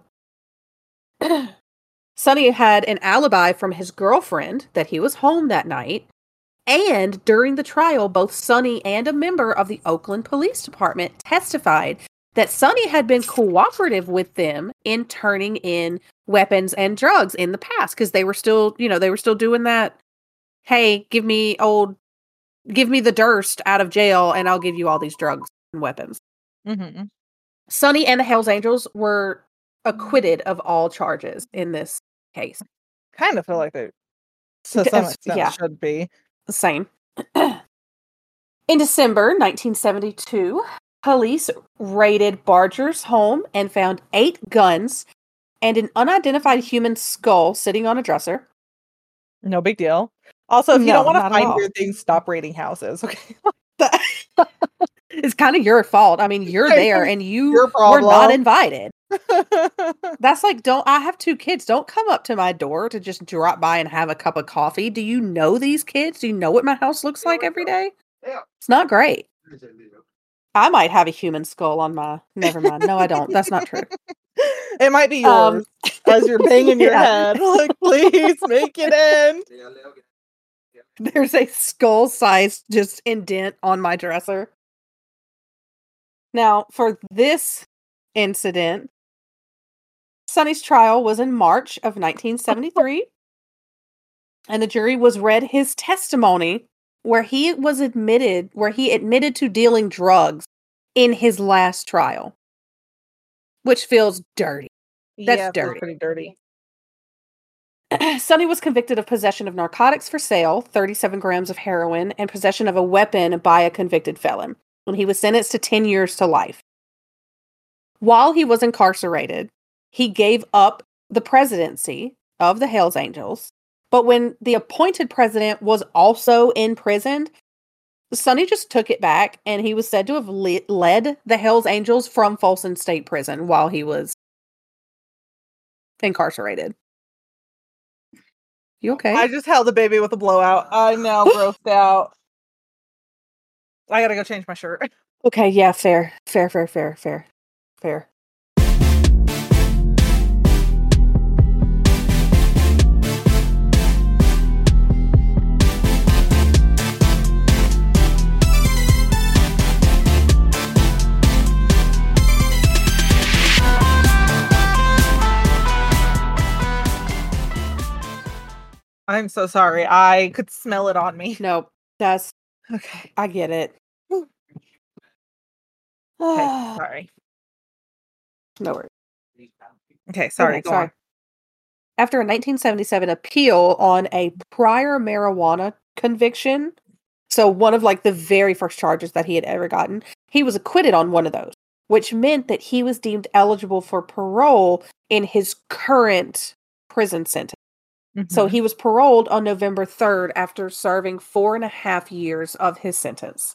Sonny had an alibi from his girlfriend that he was home that night. And during the trial, both Sonny and a member of the Oakland Police Department testified that Sonny had been cooperative with them in turning in weapons and drugs in the past, because they were still doing that. Hey, give me the Durst out of jail and I'll give you all these drugs and weapons. Mm-hmm. Sonny and the Hells Angels were acquitted of all charges in this case. Kind of feel like they, to some extent, should be. Same. In December 1972, police raided Barger's home and found 8 guns and an unidentified human skull sitting on a dresser. No big deal. Also, if you don't want to find weird things, stop raiding houses, okay? It's kind of your fault. I mean, you're there and you were not invited. That's like, I have 2 kids. Don't come up to my door to just drop by and have a cup of coffee. Do you know these kids? Do you know what my house looks like every day? It's not great. I might have a human skull on my... Never mind. No, I don't. That's not true. It might be yours as you're banging your head. Like, please make it end. There's a skull-sized just indent on my dresser. Now, for this incident, Sonny's trial was in March of 1973, and the jury was read his testimony where he admitted to dealing drugs in his last trial, which feels dirty. That's dirty. Pretty dirty. Sonny was convicted of possession of narcotics for sale, 37 grams of heroin, and possession of a weapon by a convicted felon, when he was sentenced to 10 years to life. While he was incarcerated, he gave up the presidency of the Hells Angels, but when the appointed president was also imprisoned, Sonny just took it back, and he was said to have led the Hells Angels from Folsom State Prison while he was incarcerated. You okay? I just held a baby with a blowout. I'm now grossed out. I gotta go change my shirt. Okay, yeah, fair. I'm so sorry. I could smell it on me. No, that's okay. I get it. Okay, sorry. No worries. Okay, sorry. Go on. After a 1977 appeal on a prior marijuana conviction, so one of like the very first charges that he had ever gotten, he was acquitted on one of those, which meant that he was deemed eligible for parole in his current prison sentence. Mm-hmm. So he was paroled on November 3rd after serving 4.5 years of his sentence.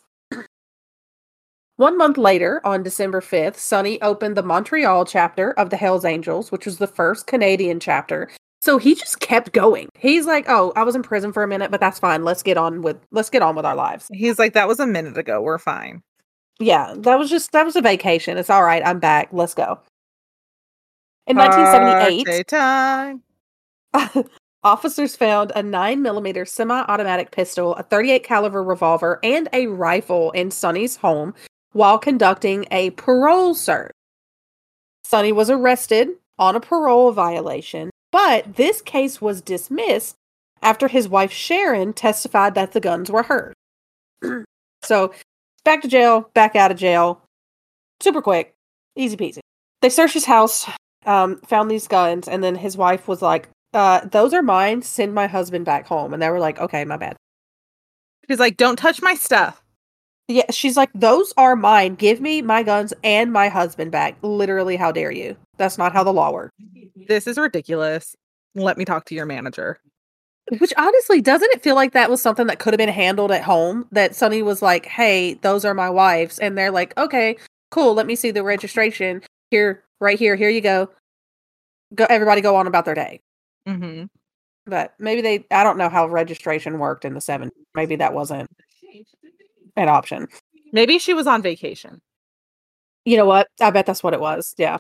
1 month later, on December 5th, Sonny opened the Montreal chapter of the Hells Angels, which was the first Canadian chapter So he just kept going. He's like, "Oh, I was in prison for a minute, but that's fine. Let's get on with our lives." He's like, that was a minute ago. We're fine. Yeah, that was a vacation. It's all right. I'm back. Let's go. In Party 1978, time. officers found a 9mm semi-automatic pistol, a .38 caliber revolver, and a rifle in Sonny's home while conducting a parole search. Sonny was arrested on a parole violation, but this case was dismissed after his wife Sharon testified that the guns were hers. So, back to jail, back out of jail. Super quick. Easy peasy. They searched his house, found these guns, and then his wife was like, those are mine. Send my husband back home. And they were like, okay, my bad. She's like, don't touch my stuff. Yeah, she's like, those are mine. Give me my guns and my husband back. Literally, how dare you? That's not how the law works. This is ridiculous. Let me talk to your manager. Which honestly, doesn't it feel like that was something that could have been handled at home? That Sonny was like, hey, those are my wife's. And they're like, okay, cool. Let me see the registration. Here, right here. Here you go. Everybody go on about their day. Mm-hmm. But maybe I don't know how registration worked in the 70s. Maybe that wasn't an option. Maybe she was on vacation. You know what? I bet that's what it was. Yeah.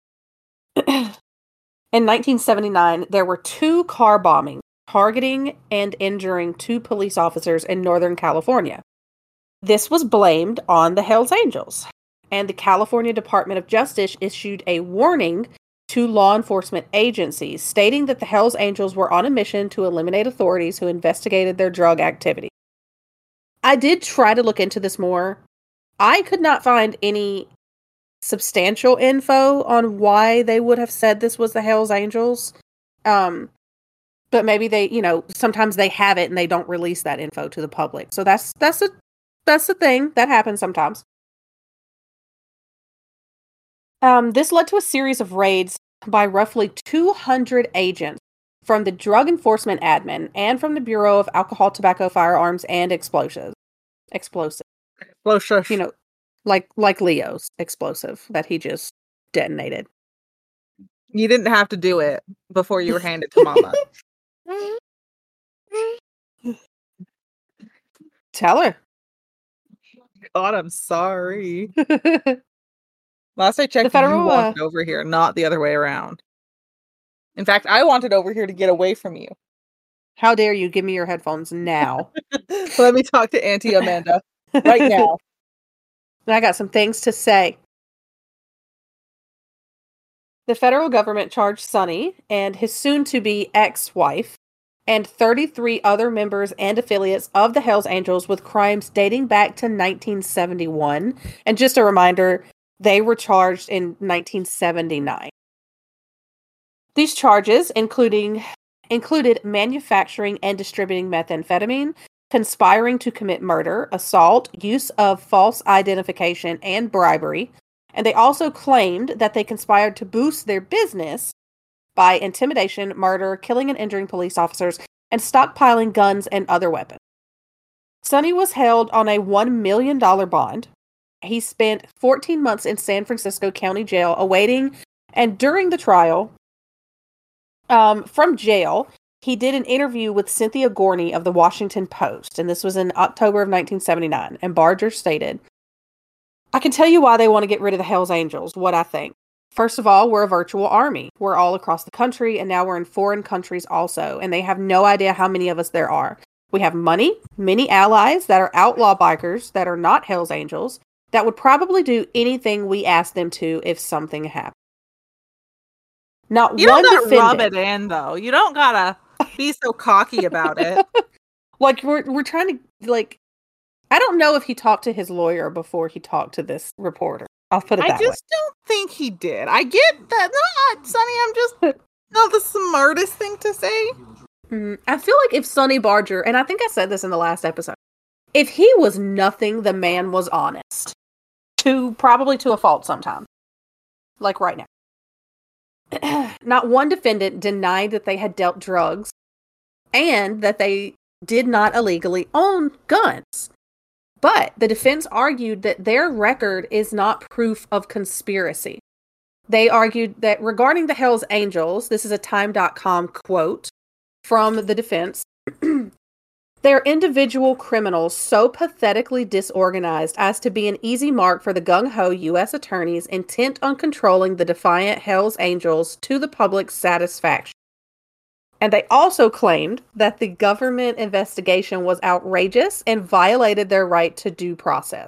In 1979, there were 2 car bombings targeting and injuring 2 police officers in Northern California. This was blamed on the Hells Angels, and the California Department of Justice issued a warning to law enforcement agencies, stating that the Hells Angels were on a mission to eliminate authorities who investigated their drug activity. I did try to look into this more. I could not find any substantial info on why they would have said this was the Hells Angels. But maybe they, sometimes they have it and they don't release that info to the public. So that's a thing that happens sometimes. This led to a series of raids by roughly 200 agents from the Drug Enforcement Admin and from the Bureau of Alcohol, Tobacco, Firearms, and Explosives. Explosive. Like Leo's explosive that he just detonated. You didn't have to do it before you were handed to Mama. Tell her. God, I'm sorry. Last I checked, you wanted over here, not the other way around. In fact, I wanted over here to get away from you. How dare you give me your headphones now? Let me talk to Auntie Amanda right now. I got some things to say. The federal government charged Sonny and his soon-to-be ex-wife and 33 other members and affiliates of the Hells Angels with crimes dating back to 1971. And just a reminder, they were charged in 1979. These charges included manufacturing and distributing methamphetamine, conspiring to commit murder, assault, use of false identification, and bribery. And they also claimed that they conspired to boost their business by intimidation, murder, killing and injuring police officers, and stockpiling guns and other weapons. Sonny was held on a $1 million bond. He spent 14 months in San Francisco County Jail awaiting, and during the trial, from jail, he did an interview with Cynthia Gorney of the Washington Post, and this was in October of 1979, and Barger stated, "I can tell you why they want to get rid of the Hells Angels, what I think. First of all, we're a virtual army. We're all across the country, and now we're in foreign countries also, and they have no idea how many of us there are. We have money, many allies that are outlaw bikers that are not Hells Angels, that would probably do anything we ask them to if something happened." Not you one don't gotta defendant. rub it in, though. You don't gotta be so cocky about it. Like, we're trying to, I don't know if he talked to his lawyer before he talked to this reporter. I'll put it that way. I just don't think he did. I get that. No, Sonny, I'm just not the smartest thing to say. I feel like if Sonny Barger, and I think I said this in the last episode, if he was nothing, the man was honest. Probably to a fault sometimes. Like right now. Not one defendant denied that they had dealt drugs and that they did not illegally own guns. But the defense argued that their record is not proof of conspiracy. They argued that regarding the Hells Angels, this is a Time.com quote from the defense. They're individual criminals so pathetically disorganized as to be an easy mark for the gung-ho U.S. attorneys intent on controlling the defiant Hells Angels to the public's satisfaction. And they also claimed that the government investigation was outrageous and violated their right to due process.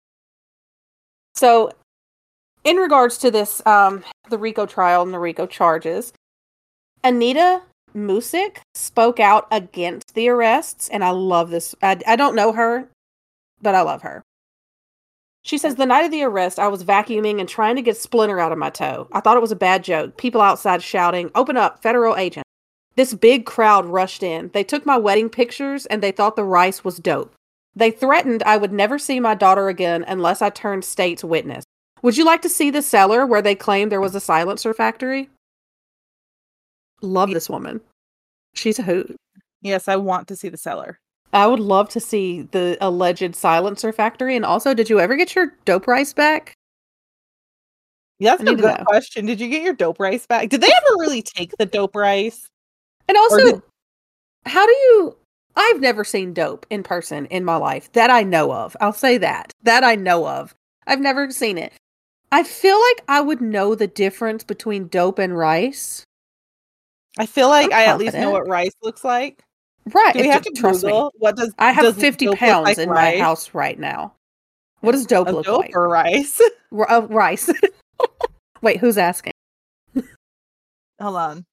So, in regards to this, the RICO trial and the RICO charges, Anita Musick spoke out against the arrests, and I love this. I don't know her, but I love her. She says, the night of the arrest, I was vacuuming and trying to get Splinter out of my toe. I thought it was a bad joke. People outside shouting, "Open up, federal agent." This big crowd rushed in. They took my wedding pictures, and they thought the rice was dope. They threatened I would never see my daughter again unless I turned state's witness. Would you like to see the cellar where they claimed there was a silencer factory? Love this woman. She's a hoot. Yes, I want to see the cellar. I would love to see the alleged silencer factory. And also, did you ever get your dope rice back? Yeah, that's a good question. Did you get your dope rice back? Did they ever really take the dope rice? And also, how do you... I've never seen dope in person in my life that I know of. I'll say that. That I know of. I've never seen it. I feel like I would know the difference between dope and rice. I feel like I at least know what rice looks like. Right. Do we have to Google? What does I have 50 pounds in my house right now. What does dope look like? Dope or rice? Rice. Wait, who's asking? Hold on.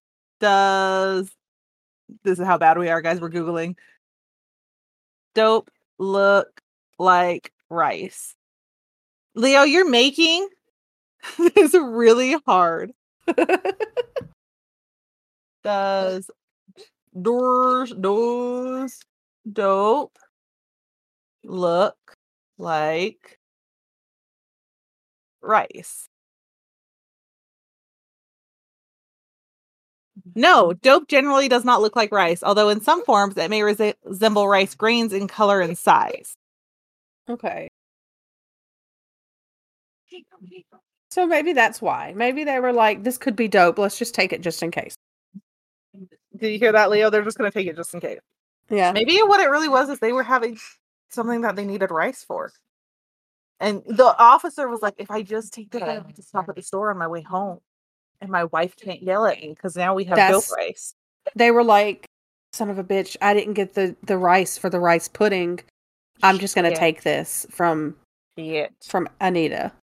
This is how bad we are, guys. We're Googling. Dope look like rice. Leo, you're making this really hard. Does dope look like rice? No, dope generally does not look like rice, although in some forms it may resemble rice grains in color and size. Okay. So maybe that's why. Maybe they were like, this could be dope. Let's just take it just in case. Did you hear that, Leo? They're just going to take it just in case. Yeah. Maybe what it really was is they were having something that they needed rice for. And the officer was like, if I just take this, I have to stop at the store on my way home. And my wife can't yell at me because now we have dope rice. They were like, son of a bitch, I didn't get the rice for the rice pudding. I'm just going to take this from Anita.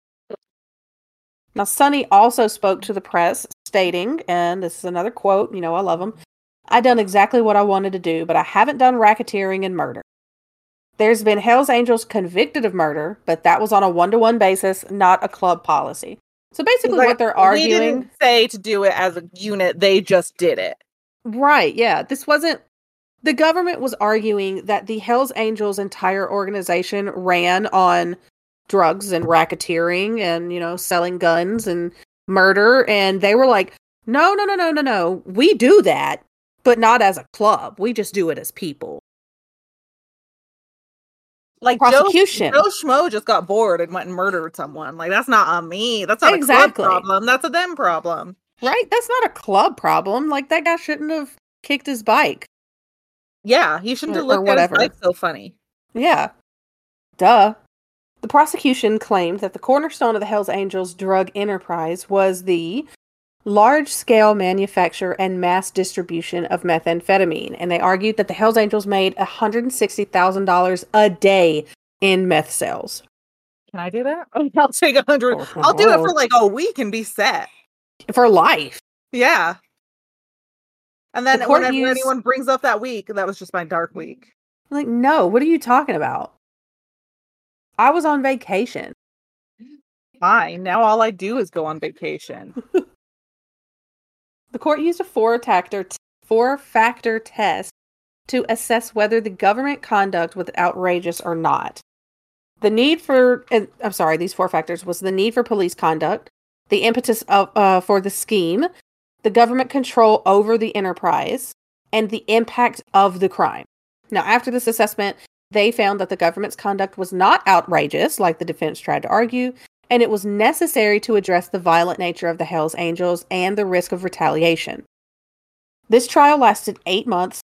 Now, Sonny also spoke to the press, stating, and this is another quote, you know, I love them. I done exactly what I wanted to do, but I haven't done racketeering and murder. There's been Hells Angels convicted of murder, but that was on a 1-to-1 basis, not a club policy. So basically what they're arguing... We didn't say to do it as a unit, they just did it. Right, yeah. This wasn't... The government was arguing that the Hells Angels' entire organization ran on drugs and racketeering and, you know, selling guns and murder, and they were like, no. We do that, but not as a club. We just do it as people. Like prosecution. Joe Schmo just got bored and went and murdered someone. Like, that's not on me. That's not a club problem. That's a them problem. Right? That's not a club problem. Like, that guy shouldn't have kicked his bike. Yeah, he shouldn't have looked at his bike so funny. Yeah. Duh. The prosecution claimed that the cornerstone of the Hells Angels drug enterprise was the large-scale manufacture and mass distribution of methamphetamine, and they argued that the Hells Angels made $160,000 a day in meth sales. Can I do that? I'll take 100. I'll do it for like a week and be set. For life. Yeah. And then whenever anyone brings up that week, that was just my dark week. I'm like, no, what are you talking about? I was on vacation. Fine. Now all I do is go on vacation. The court used a four-factor test to assess whether the government conduct was outrageous or not. These 4 factors was the need for police conduct, the impetus for the scheme, the government control over the enterprise, and the impact of the crime. Now, after this assessment, they found that the government's conduct was not outrageous, like the defense tried to argue, and it was necessary to address the violent nature of the Hells Angels and the risk of retaliation. This trial lasted 8 months.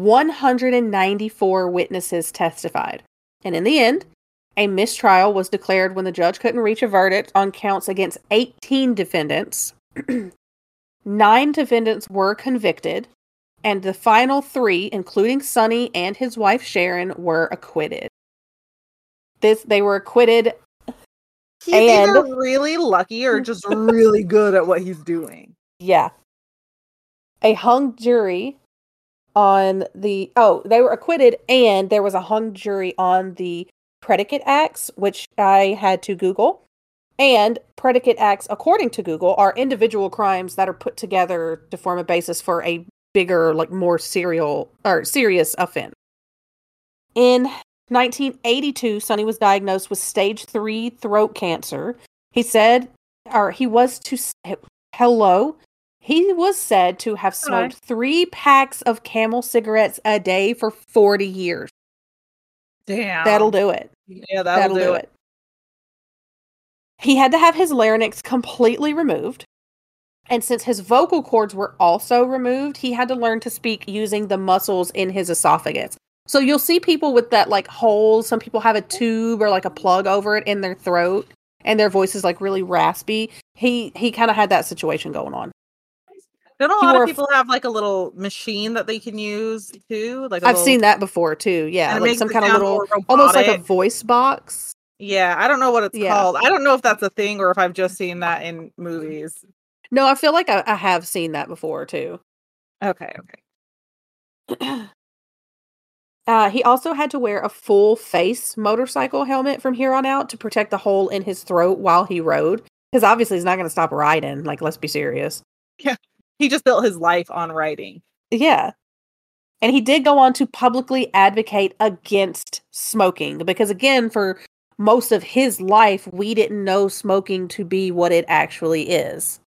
194 witnesses testified. And in the end, a mistrial was declared when the judge couldn't reach a verdict on counts against 18 defendants. 9 defendants were convicted, and the final 3, including Sonny and his wife Sharon, were acquitted. They were acquitted. He's either really lucky or just really good at what he's doing. Yeah. A hung jury on the... they were acquitted, and there was a hung jury on the predicate acts, which I had to Google. And predicate acts, according to Google, are individual crimes that are put together to form a basis for a bigger, like more serious offense. In 1982, Sonny was diagnosed with stage 3 throat cancer. He was said to have smoked 3 packs of Camel cigarettes a day for 40 years. Damn. That'll do it. Yeah, that'll do it. He had to have his larynx completely removed. And since his vocal cords were also removed, he had to learn to speak using the muscles in his esophagus. So you'll see people with that like hole. Some people have a tube or like a plug over it in their throat, and their voice is like really raspy. He kind of had that situation going on. Don't a lot of people have like a little machine that they can use too? I've seen that before too. Yeah, like some kind of little, almost like a voice box. Yeah, I don't know what it's called. I don't know if that's a thing or if I've just seen that in movies. No, I feel like I have seen that before too. Okay. He also had to wear a full face motorcycle helmet from here on out to protect the hole in his throat while he rode. Because obviously he's not going to stop riding. Like, let's be serious. Yeah. He just built his life on riding. Yeah. And he did go on to publicly advocate against smoking. Because again, for most of his life, we didn't know smoking to be what it actually is.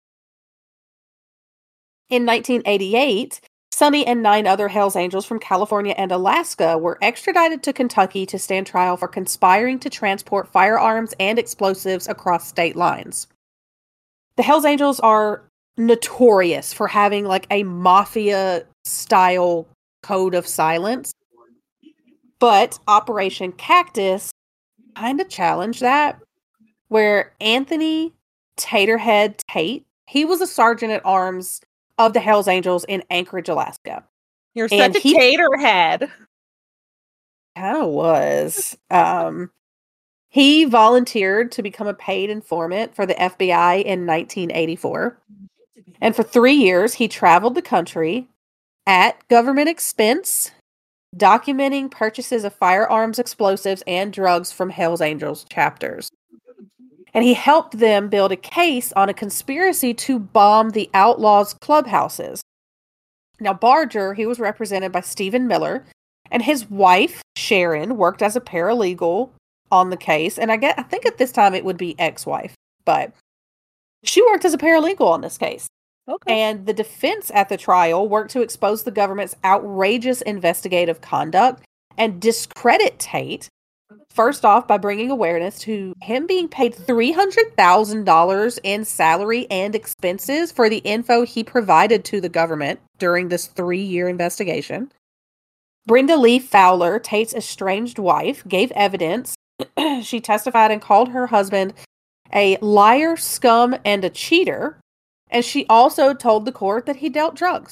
In 1988, Sonny and 9 other Hells Angels from California and Alaska were extradited to Kentucky to stand trial for conspiring to transport firearms and explosives across state lines. The Hells Angels are notorious for having like a mafia-style code of silence, but Operation Cactus kind of challenged that, where Anthony Taterhead Tate, he was a sergeant-at-arms of the Hells Angels in Anchorage, Alaska. You're such a taterhead. Kind of was. He volunteered to become a paid informant for the FBI in 1984. And for 3 years, he traveled the country at government expense, documenting purchases of firearms, explosives, and drugs from Hells Angels chapters. And he helped them build a case on a conspiracy to bomb the Outlaws' clubhouses. Now, Barger, he was represented by Stephen Miller, and his wife, Sharon, worked as a paralegal on the case. And I think at this time it would be ex-wife, but she worked as a paralegal on this case. Okay. And the defense at the trial worked to expose the government's outrageous investigative conduct and discredit Tate. First off, by bringing awareness to him being paid $300,000 in salary and expenses for the info he provided to the government during this 3-year investigation. Brenda Lee Fowler, Tate's estranged wife, gave evidence. She testified and called her husband a liar, scum, and a cheater. And she also told the court that he dealt drugs.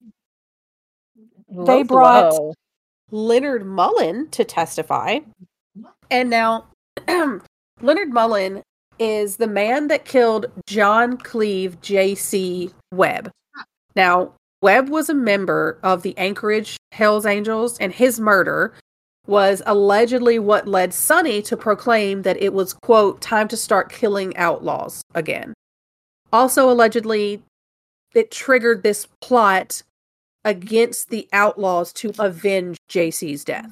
They brought Leonard Mullen to testify. And now, Leonard Mullen is the man that killed John Cleve J.C. Webb. Now, Webb was a member of the Anchorage Hells Angels, and his murder was allegedly what led Sonny to proclaim that it was, quote, time to start killing outlaws again. Also, allegedly, it triggered this plot against the outlaws to avenge JC's death.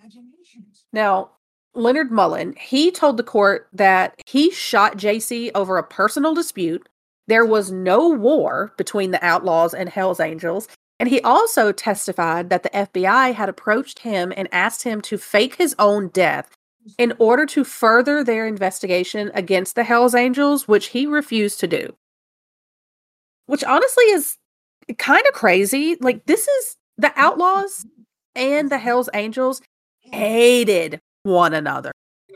Now, Leonard Mullen, he told the court that he shot JC over a personal dispute. There was no war between the Outlaws and Hells Angels. And he also testified that the FBI had approached him and asked him to fake his own death in order to further their investigation against the Hells Angels, which he refused to do. Which honestly is kind of crazy. Like, this is the Outlaws and the Hells Angels hated one another.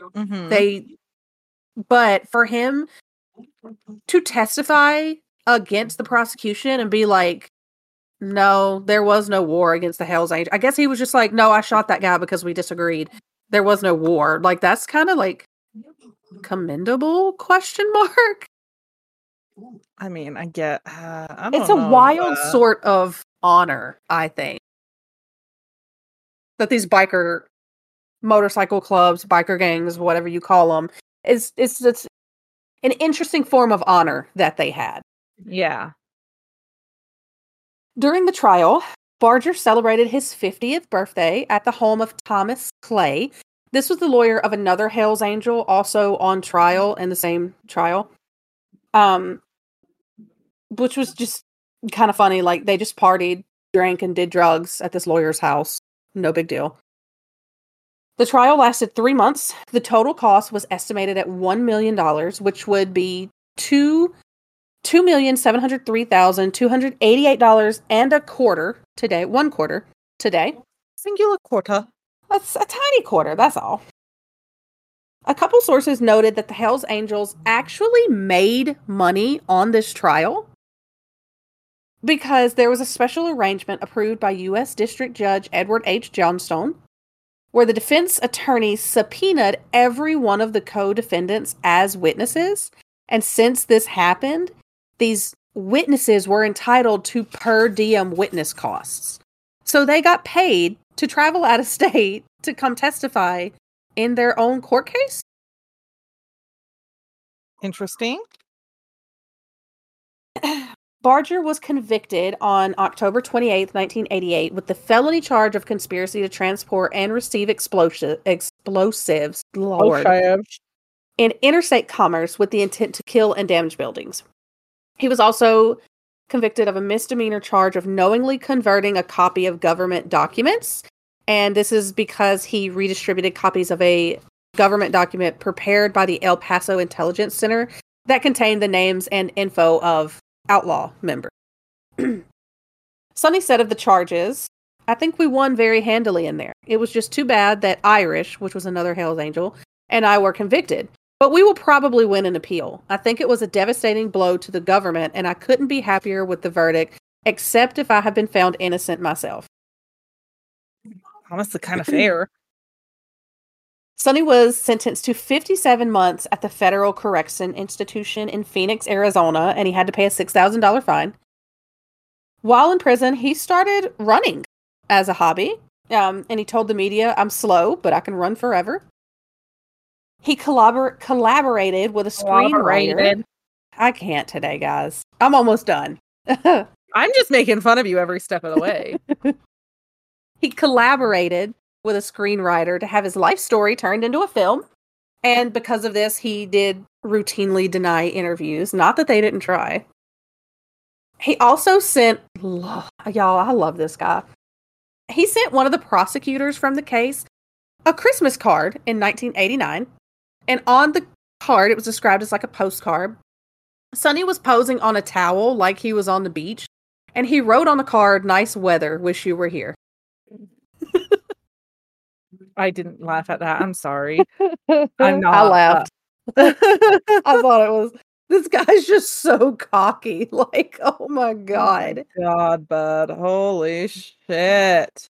But for him to testify against the prosecution and be like, no, there was no war against the Hells Angels. I guess he was just like, no, I shot that guy because we disagreed. There was no war. Like, that's kind of like commendable, question mark. I mean, I get, I don't It's a know, wild sort of honor, I think, that these biker motorcycle clubs, biker gangs, whatever you call them, it's an interesting form of honor that they had. Yeah. During the trial, Barger celebrated his 50th birthday at the home of Thomas Clay. This was the lawyer of another Hells Angel, also on trial in the same trial. Which was just kind of funny. Like, they just partied, drank, and did drugs at this lawyer's house. No big deal. The trial lasted 3 months. The total cost was estimated at $1 million, which would be $2,703,288 and a quarter today. 1 quarter today. Singular quarter. That's a tiny quarter, that's all. A couple sources noted that the Hells Angels actually made money on this trial because there was a special arrangement approved by U.S. District Judge Edward H. Johnstone, where the defense attorney subpoenaed every one of the co-defendants as witnesses. And since this happened, these witnesses were entitled to per diem witness costs. So they got paid to travel out of state to come testify in their own court case. Interesting. Barger was convicted on October 28th, 1988, with the felony charge of conspiracy to transport and receive explosives, Lord, in interstate commerce with the intent to kill and damage buildings. He was also convicted of a misdemeanor charge of knowingly converting a copy of government documents, and this is because he redistributed copies of a government document prepared by the El Paso Intelligence Center that contained the names and info of outlaw member. Sonny said of the charges, I think we won very handily in there. It was just too bad that Irish, which was another Hells Angel, and I were convicted. But we will probably win an appeal. I think it was a devastating blow to the government, and I couldn't be happier with the verdict, except if I had been found innocent myself. Honestly, kind of fair. Sonny was sentenced to 57 months at the Federal Correction Institution in Phoenix, Arizona, and he had to pay a $6,000 fine. While in prison, he started running as a hobby, and he told the media, I'm slow, but I can run forever. He collaborated with a screenwriter. I can't today, guys. I'm almost done. I'm just making fun of you every step of the way. He collaborated with a screenwriter to have his life story turned into a film. And because of this, he did routinely deny interviews. Not that they didn't try. He also sent, y'all, I love this guy. He sent one of the prosecutors from the case a Christmas card in 1989. And on the card, it was described as like a postcard. Sonny was posing on a towel like he was on the beach. And he wrote on the card, "Nice weather, wish you were here." I didn't laugh at that. I'm sorry. I'm not. I laughed. I thought it was, this guy's just so cocky. Like, oh my God. Oh my God, bud. Holy shit.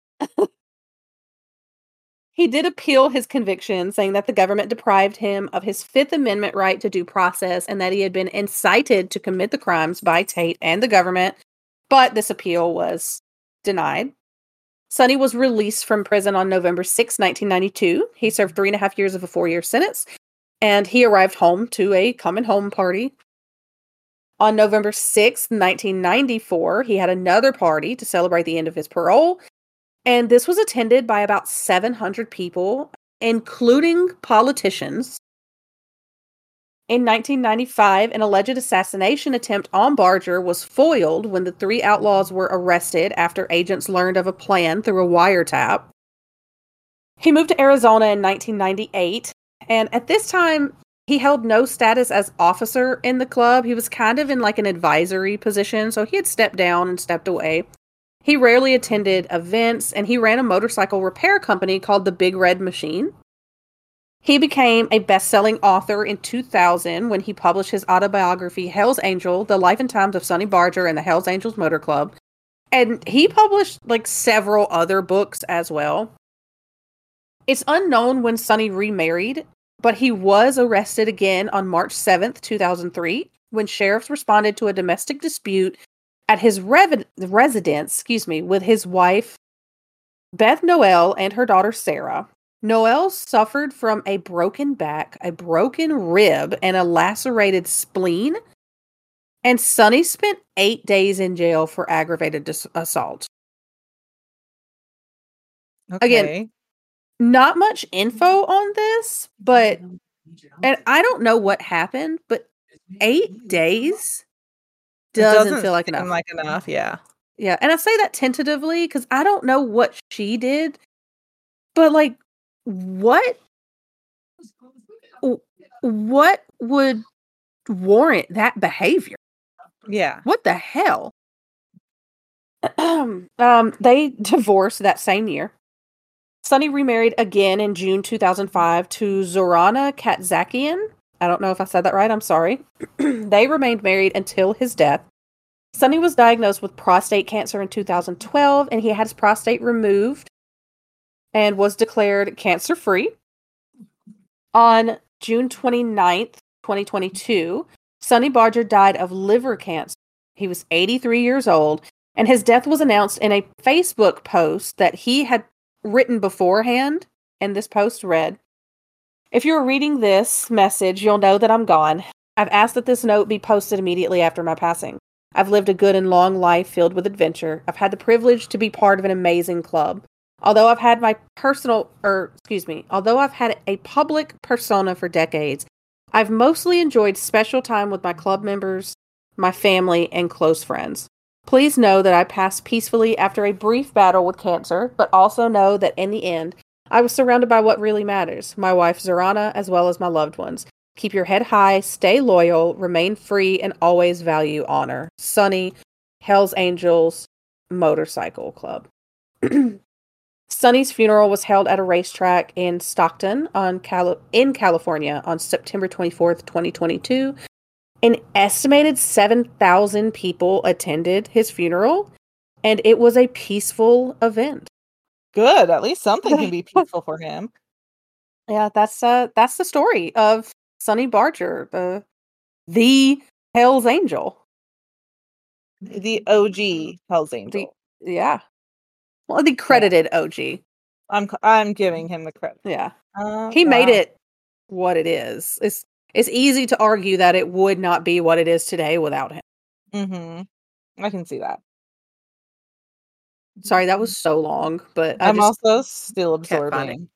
He did appeal his conviction, saying that the government deprived him of his Fifth Amendment right to due process and that he had been incited to commit the crimes by Tate and the government, but this appeal was denied. Sonny was released from prison on November 6, 1992. He served 3.5 years of a 4-year sentence, and he arrived home to a coming home party. On November 6, 1994, he had another party to celebrate the end of his parole, and this was attended by about 700 people, including politicians. In 1995, an alleged assassination attempt on Barger was foiled when the 3 outlaws were arrested after agents learned of a plan through a wiretap. He moved to Arizona in 1998, and at this time, he held no status as officer in the club. He was kind of in like an advisory position, so he had stepped down and stepped away. He rarely attended events, and he ran a motorcycle repair company called the Big Red Machine. He became a best-selling author in 2000 when he published his autobiography, Hell's Angel, The Life and Times of Sonny Barger and the Hells Angels Motor Club. And he published like several other books as well. It's unknown when Sonny remarried, but he was arrested again on March 7th, 2003, when sheriffs responded to a domestic dispute at his residence, with his wife, Beth Noel, and her daughter, Sarah. Noel suffered from a broken back, a broken rib, and a lacerated spleen. And Sonny spent 8 days in jail for aggravated assault. Okay. Again, not much info on this, but, and I don't know what happened, but 8 days doesn't feel like enough. Like enough, yeah. Yeah, and I say that tentatively because I don't know what she did, but like, what would warrant that behavior? Yeah. What the hell? They divorced that same year. Sonny remarried again in June 2005 to Zorana Katzakian. I don't know if I said that right. I'm sorry. They remained married until his death. Sonny was diagnosed with prostate cancer in 2012, and he had his prostate removed and was declared cancer-free. On June 29th, 2022, Sonny Barger died of liver cancer. He was 83 years old, and his death was announced in a Facebook post that he had written beforehand, and this post read, "If you're reading this message, you'll know that I'm gone. I've asked that this note be posted immediately after my passing. I've lived a good and long life filled with adventure. I've had the privilege to be part of an amazing club. Although I've had although I've had a public persona for decades, I've mostly enjoyed special time with my club members, my family, and close friends. Please know that I passed peacefully after a brief battle with cancer, but also know that in the end, I was surrounded by what really matters, my wife Zorana, as well as my loved ones. Keep your head high, stay loyal, remain free, and always value honor. Sonny, Hells Angels Motorcycle Club." Sonny's funeral was held at a racetrack in Stockton in California on September 24th, 2022. An estimated 7,000 people attended his funeral, and it was a peaceful event. Good. At least something can be peaceful for him. Yeah, that's the story of Sonny Barger, the Hells Angel. The OG Hells Angel. Well, the credited OG. I'm giving him the credit. Yeah. He made it what it is. It's easy to argue that it would not be what it is today without him. Mm-hmm. I can see that. Sorry, that was so long, but I'm also still absorbing.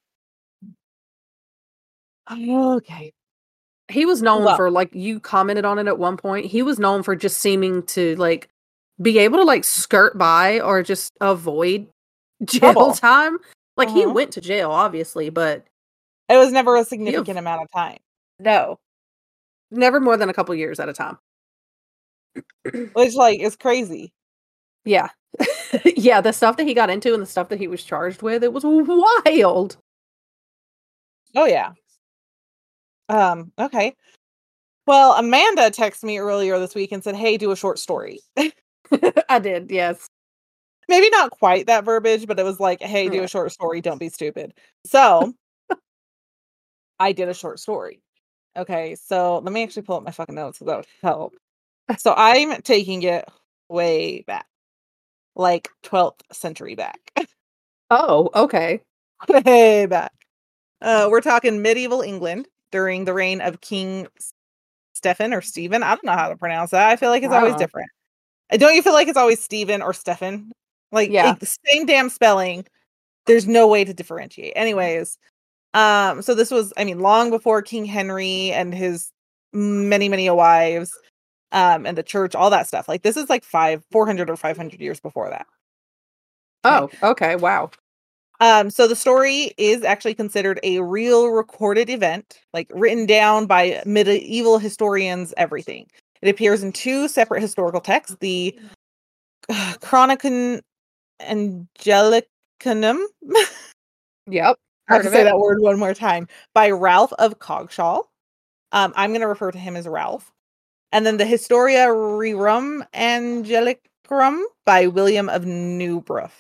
Okay. He was known for, like, you commented on it at one point, he was known for just seeming to, like, be able to, like, skirt by or just avoid jail time. Like, he went to jail, obviously, but it was never a significant amount of time. No. Never more than a couple years at a time. Which, like, is crazy. Yeah. Yeah, the stuff that he got into and the stuff that he was charged with, it was wild. Oh, yeah. Okay. Well, Amanda texted me earlier this week and said, "Hey, do a short story." I did, yes. Maybe not quite that verbiage, but it was like, "Hey, do a short story, don't be stupid." So, I did a short story. Okay, so let me actually pull up my fucking notes, so that would help. So, I'm taking it way back. Like 12th century back. Oh, okay. Way back. We're talking medieval England during the reign of King Stephen or Stephen. I don't know how to pronounce that. I feel like it's always different. Don't you feel like it's always Stephen or Stephen? Like, the same damn spelling. There's no way to differentiate. Anyways, so this was, I mean, long before King Henry and his many wives, and the church, all that stuff. Like, this is like 400 or 500 years before that. Oh, okay. Wow. So the story is actually considered a real recorded event, like written down by medieval historians, everything. It appears in two separate historical texts, the Chronicon Anglicanum. Yep. I have Heard to of say it. that word one more time. By Ralph of Coggeshall. I'm going to refer to him as Ralph. And then the Historia Rerum Angelicum by William of Newborough.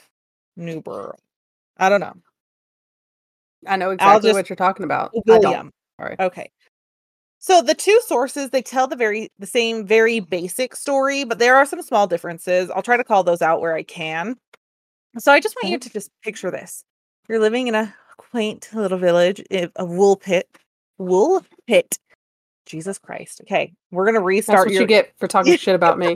I don't know. I know I'll exactly just what you're talking about. I don't. William. Sorry. Okay. So the two sources, they tell the same very basic story, but there are some small differences. I'll try to call those out where I can. So I just want you Okay. to just picture this. You're living in a quaint little village, a wool pit. Wool pit. Jesus Christ. Okay, we're going to That's restart what you get for talking shit about me.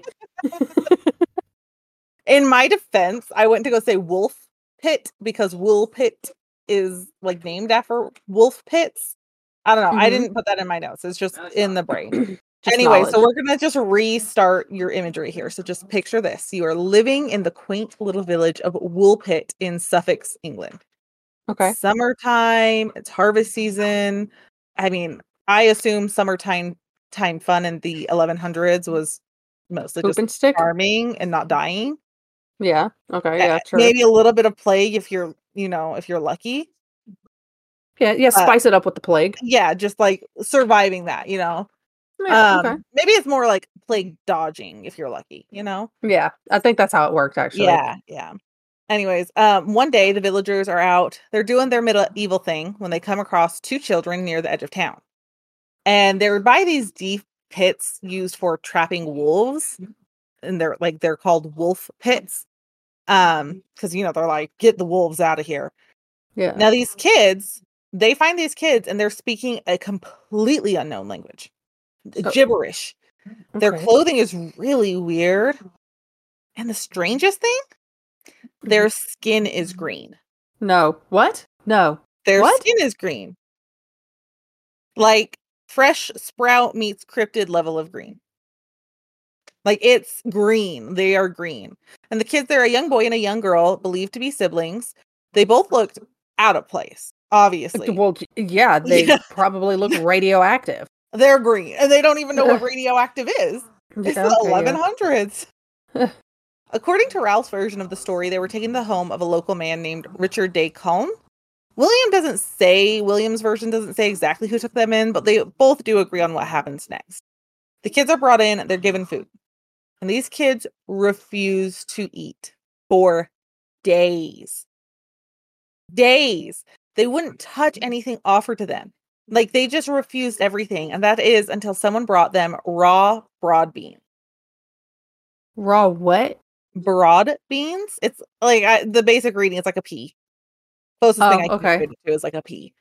In my defense, I went to go say wolf pit because wool pit is like named after wolf pits. I don't know. I Mhm. didn't put that in my notes. It's just in the brain. Just Anyway, so knowledge. we're going to just restart your imagery here. So just picture this. You are living in the quaint little village of Woolpit in Suffolk, England. Okay. Summertime, it's harvest season. I mean, I assume summertime fun in the 1100s was mostly Poop just and stick? farming and not dying. Yeah. Okay. Yeah, sure. Maybe a little bit of plague if you're, if you're lucky. Yeah, spice it up with the plague. Yeah, just like surviving that. Yeah, okay. Maybe it's more like plague dodging if you're lucky. Yeah, I think that's how it worked, actually. Yeah. Anyways, one day the villagers are out. They're doing their medieval thing when they come across two children near the edge of town. And they're by these deep pits used for trapping wolves. And they're called wolf pits. Because they're like, get the wolves out of here. Yeah. Now they find these kids and they're speaking a completely unknown language. Gibberish. Their Okay. clothing is really weird. And the strangest thing, their skin is green. No. What? No. Their What? skin is green. Like fresh sprout meets cryptid level of green. Like it's green. They are green. And the kids, they're a young boy and a young girl, believed to be siblings. They both looked out of place, obviously. Well, yeah, they Yeah. probably look radioactive. They're green. And they don't even know what radioactive is. It's the Okay, 1100s. According to Ralph's version of the story, they were taken to the home of a local man named Richard de Calne. William's version doesn't say exactly who took them in, but they both do agree on what happens next. The kids are brought in, they're given food. And these kids refuse to eat for days. Days. They wouldn't touch anything offered to them. Like they just refused everything. And that is until someone brought them raw broad beans. Raw what? Broad beans? It's like the basic reading is like a pea. Closest thing I can Okay. equate it to is like a pea.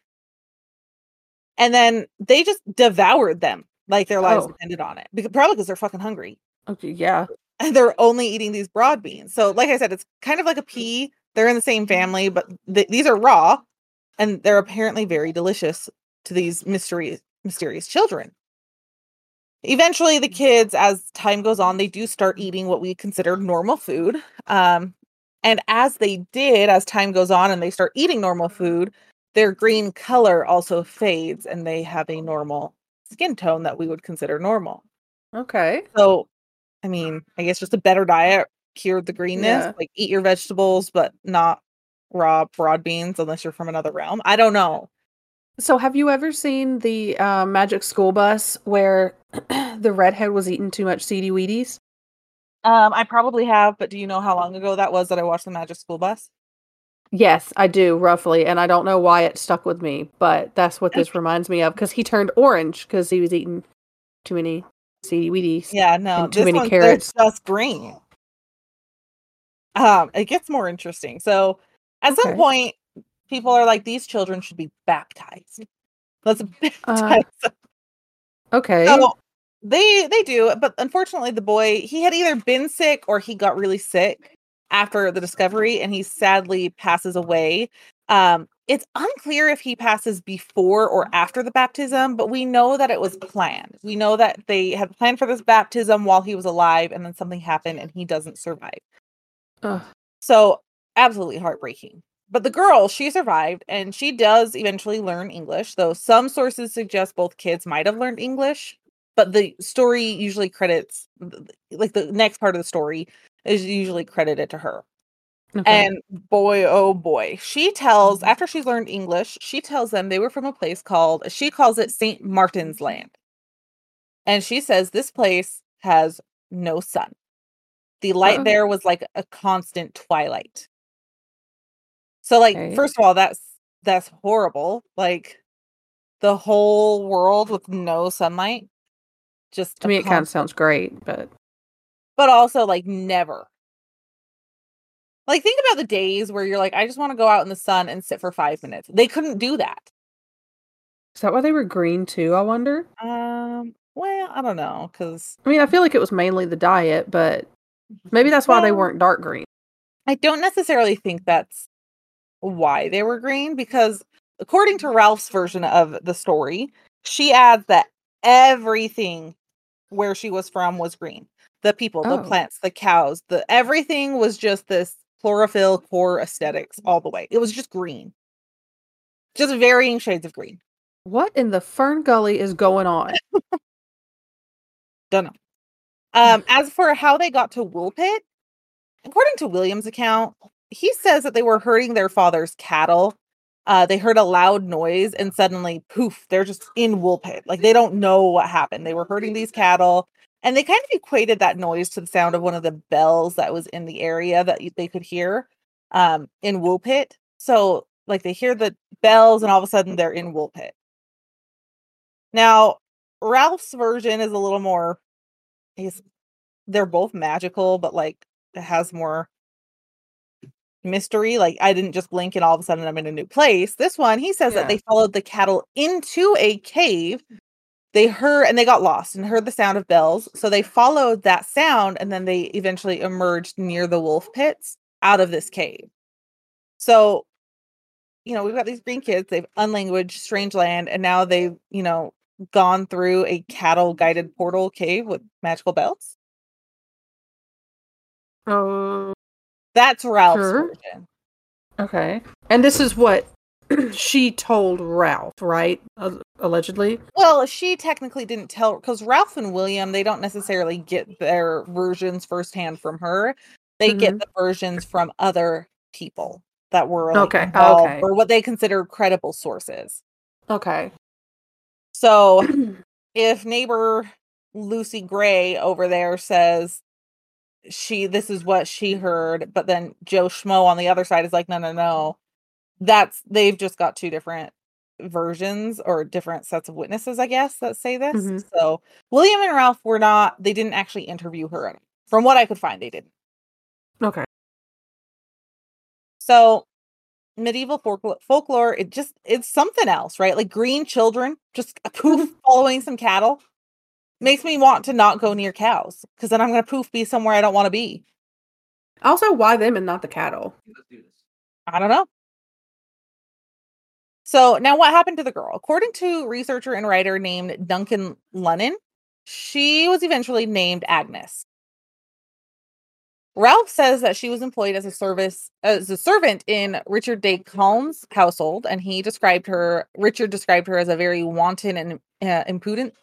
And then they just devoured them like their lives depended on it. Probably because they're fucking hungry. Okay, yeah. And they're only eating these broad beans. So, like I said, it's kind of like a pea. They're in the same family, but these are raw, and they're apparently very delicious to these mysterious children. Eventually, the kids, as time goes on, they do start eating what we consider normal food. And as time goes on and they start eating normal food, their green color also fades and they have a normal skin tone that we would consider normal. Okay. So, I mean, I guess just a better diet cured the greenness. Yeah. Like eat your vegetables, but not raw broad beans unless you're from another realm. I don't know. So have you ever seen the Magic School Bus where the redhead was eating too much seedy Wheaties? I probably have, but do you know how long ago that was that I watched the Magic School Bus? Yes, I do, roughly, and I don't know why it stuck with me, but that's what this reminds me of, because he turned orange because he was eating too many seedy Wheaties. Yeah, no, and too this many one's carrots. just green. It gets more interesting. So at some point, people are like, these children should be baptized. Let's baptize them. Okay. So they do, but unfortunately the boy, he had either been sick or he got really sick after the discovery and he sadly passes away. It's unclear if he passes before or after the baptism, but we know that it was planned. We know that they had planned for this baptism while he was alive and then something happened and he doesn't survive. Ugh. So absolutely heartbreaking. But the girl, she survived, and she does eventually learn English, though some sources suggest both kids might have learned English. But the story usually credits, like the next part of the story is usually credited to her. Okay. And boy, oh boy, she tells, after she's learned English, she tells them they were from a place called, she calls it St. Martin's Land. And she says this place has no sun. The light there was like a constant twilight. So, like, Okay. first of all, that's horrible. Like, the whole world with no sunlight, just To a me, it kind of constant, sounds great, but but also like never. Like, think about the days where you're like, I just want to go out in the sun and sit for 5 minutes. They couldn't do that. is that why they were green too? I wonder. Well, I don't know, because I mean, I feel like it was mainly the diet, but maybe that's why they well, weren't dark green. I don't necessarily think that's why they were green, because according to Ralph's version of the story, she adds that everything where she was from was green. The people, the Oh, plants, the cows, the everything was just this chlorophyll core aesthetics all the way. It was just green. Just varying shades of green. what in the Fern Gully is going on? Don't know. As for how they got to Woolpit, according to William's account, he says that they were herding their father's cattle. They heard a loud noise and suddenly, poof, they're just in Woolpit. Like, they don't know what happened. They were herding these cattle, and they kind of equated that noise to the sound of one of the bells that was in the area that they could hear in Woolpit. So, like, they hear the bells, and all of a sudden they're in Woolpit. Now, Ralph's version is a little more, they're both magical, but like it has more mystery. Like, I didn't just blink and all of a sudden I'm in a new place. This one, he says that Yeah. they followed the cattle into a cave. They heard and they got lost and heard the sound of bells. So they followed that sound, and then they eventually emerged near the wolf pits out of this cave. So, we've got these green kids, they've unlanguaged strange land, and now they've, gone through a cattle guided portal cave with magical bells. Oh, That's Ralph's sure. version. Okay. And this is what she told Ralph, right? Allegedly. Well, she technically didn't tell, because Ralph and William, they don't necessarily get their versions firsthand from her. They get Mm-hmm. the versions from other people that were like Okay. involved, Okay. or what they consider credible sources. Okay. So if neighbor Lucy Gray over there says this is what she heard, but then Joe Schmo on the other side is like, no, they've just got two different versions or different sets of witnesses, I guess, that say this. Mm-hmm. So William and Ralph they didn't actually interview her. From what I could find, they didn't. Okay. So medieval folklore, it's something else, right? Like green children, just a poof following some cattle. Makes me want to not go near cows, because then I'm going to poof be somewhere I don't want to be. Also, why them and not the cattle? I don't know. So now what happened to the girl? According to researcher and writer named Duncan Lunnan, she was eventually named Agnes. Ralph says that she was employed as a servant in Richard de Calne's household, and Richard described her as a very wanton and imprudent.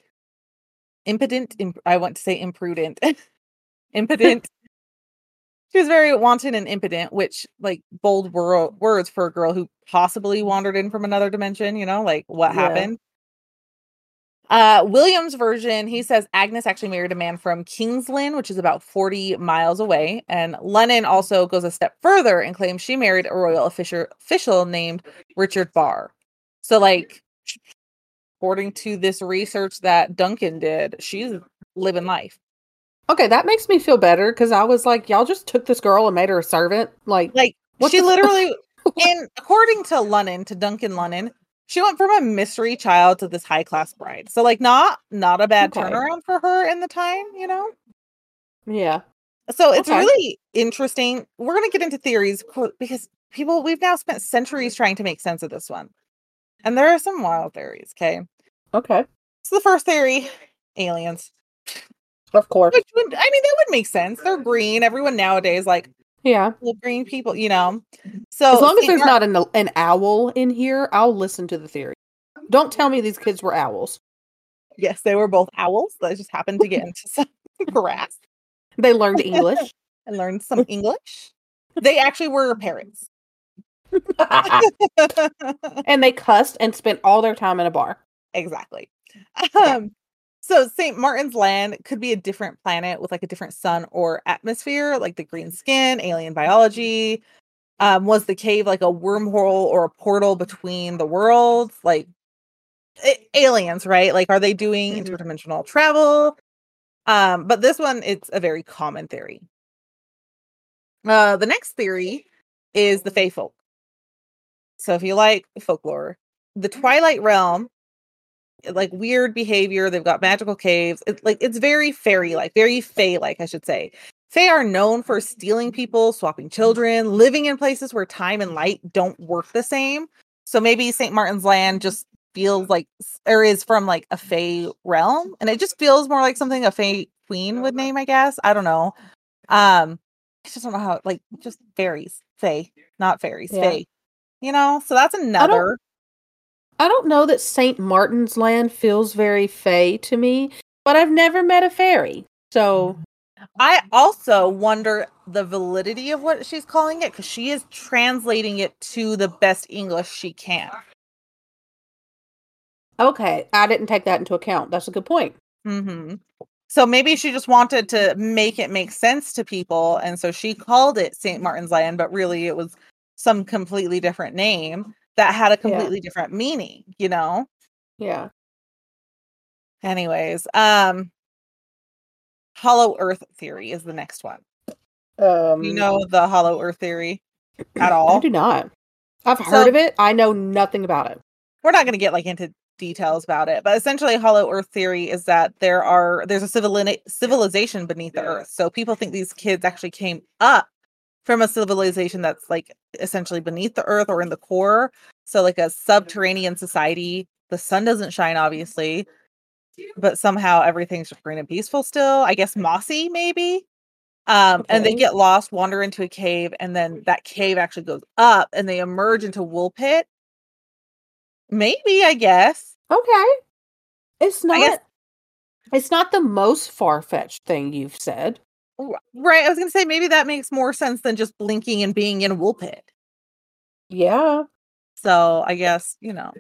I want to say imprudent. Impotent. She was very wanton and impotent, which, like, bold words for a girl who possibly wandered in from another dimension, like what happened. William's version, he says Agnes actually married a man from King's Lynn, which is about 40 miles away. And Lennon also goes a step further and claims she married a royal official named Richard Barr. So, like, according to this research that Duncan did, she's living life. Okay, that makes me feel better, because I was like, y'all just took this girl and made her a servant. Like She literally, and according to Duncan Lunnan, she went from a mystery child to this high class bride. So, like, not a bad turnaround for her in the time, Yeah. So it's really interesting. We're gonna get into theories because we've now spent centuries trying to make sense of this one, and there are some wild theories. Okay. So the first theory, aliens. Of course. That would make sense. They're green. Everyone nowadays, like, Yeah. little green people, you know. As So long as Saint there's not an owl in here, I'll listen to the theory. Don't tell me these kids were owls. Yes, they were both owls that just happened to get into some grass They learned English. and learned some English. They actually were parrots. And they cussed and spent all their time in a bar. Exactly. Okay. So St. Martin's Land could be a different planet with like a different sun or atmosphere, like the green skin, alien biology. Was the cave like a wormhole or a portal between the worlds? Like aliens, right? Like, are they doing Mhm. interdimensional travel? But this one, it's a very common theory. The next theory is the Fae folk. So if you like folklore, the Twilight Realm, like weird behavior, they've got magical caves. It's very fairy like, very Fae like, I should say. Fae are known for stealing people, swapping children, living in places where time and light don't work the same. So maybe St. Martin's Land just feels like, or is from like a Fae realm, and it just feels more like something a Fae queen would name, I guess. I don't know. I just don't know how, like, just fairies, Fae, not fairies, Yeah. Fae. You know, so that's I don't another. I don't know that St. Martin's Land feels very fey to me, but I've never met a fairy. So, I also wonder the validity of what she's calling it, because she is translating it to the best English she can. okay, I didn't take that into account. That's a good point. Mm-hmm. So maybe she just wanted to make it make sense to people, and so she called it St. Martin's Land, but really it was some completely different name that had a Yeah. completely different meaning, you know? Yeah. Anyways, Hollow Earth theory is the next one. You Um, know the Hollow Earth theory at I all? do not. I've heard So of it. I know nothing about it. we're not going to get like into details about it, but essentially Hollow Earth theory is that there's a civilization beneath the earth. So people think these kids actually came up from a civilization that's like essentially beneath the earth or in the core. So like a subterranean society. The sun doesn't shine, obviously, but somehow everything's just green and peaceful still. I guess mossy, maybe. And they Okay. get lost, wander into a cave, and then that cave actually goes up and they emerge into Woolpit. Maybe, I guess. Okay. It's I guess not it's not the most far-fetched thing you've said. right. I was gonna say maybe that makes more sense than just blinking and being in a Woolpit. Yeah. So I guess, you know.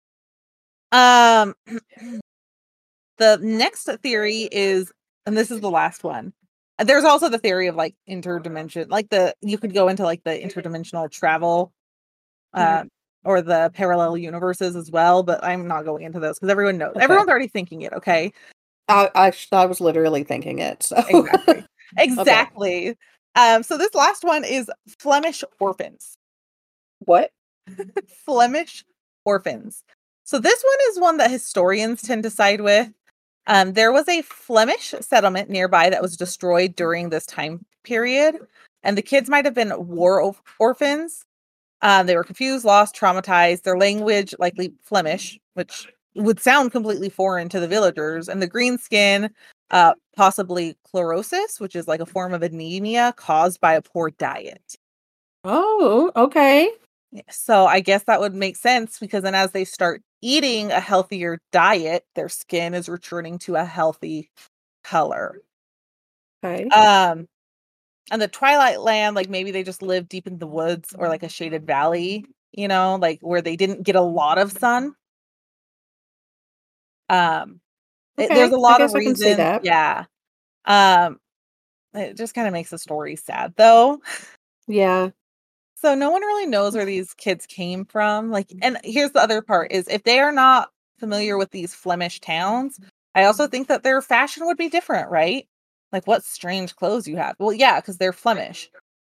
Um the next theory is, and this is the last one. There's also the theory of like interdimension, like you could go into like the interdimensional travel Mhm. uh, or the parallel universes as well, but I'm not going into those because everyone knows. Okay. Everyone's already thinking it, okay? I was literally thinking it. So, Exactly. okay. Exactly. So this last one is Flemish orphans. What? Flemish orphans. So this one is one that historians tend to side with. There was a Flemish settlement nearby that was destroyed during this time period, and the kids might have been orphans. They were confused, lost, traumatized. Their language, likely Flemish, which would sound completely foreign to the villagers, and the green skin, possibly chlorosis, which is like a form of anemia caused by a poor diet. Oh, okay. Yeah, so I guess that would make sense because then as they start eating a healthier diet, their skin is returning to a healthy color. Okay. Um, and the Twilight Land, like maybe they just live deep in the woods or like a shaded valley, you know, like where they didn't get a lot of sun. Um, there's Okay. a I lot of guess I can see reasons. that. Yeah. Um, it just kind of makes the story sad though. Yeah. So no one really knows where these kids came from. Like, and here's the other part is if they are not familiar with these Flemish towns, I also think that their fashion would be different, right? Like what strange clothes you have. Well, yeah, because they're Flemish.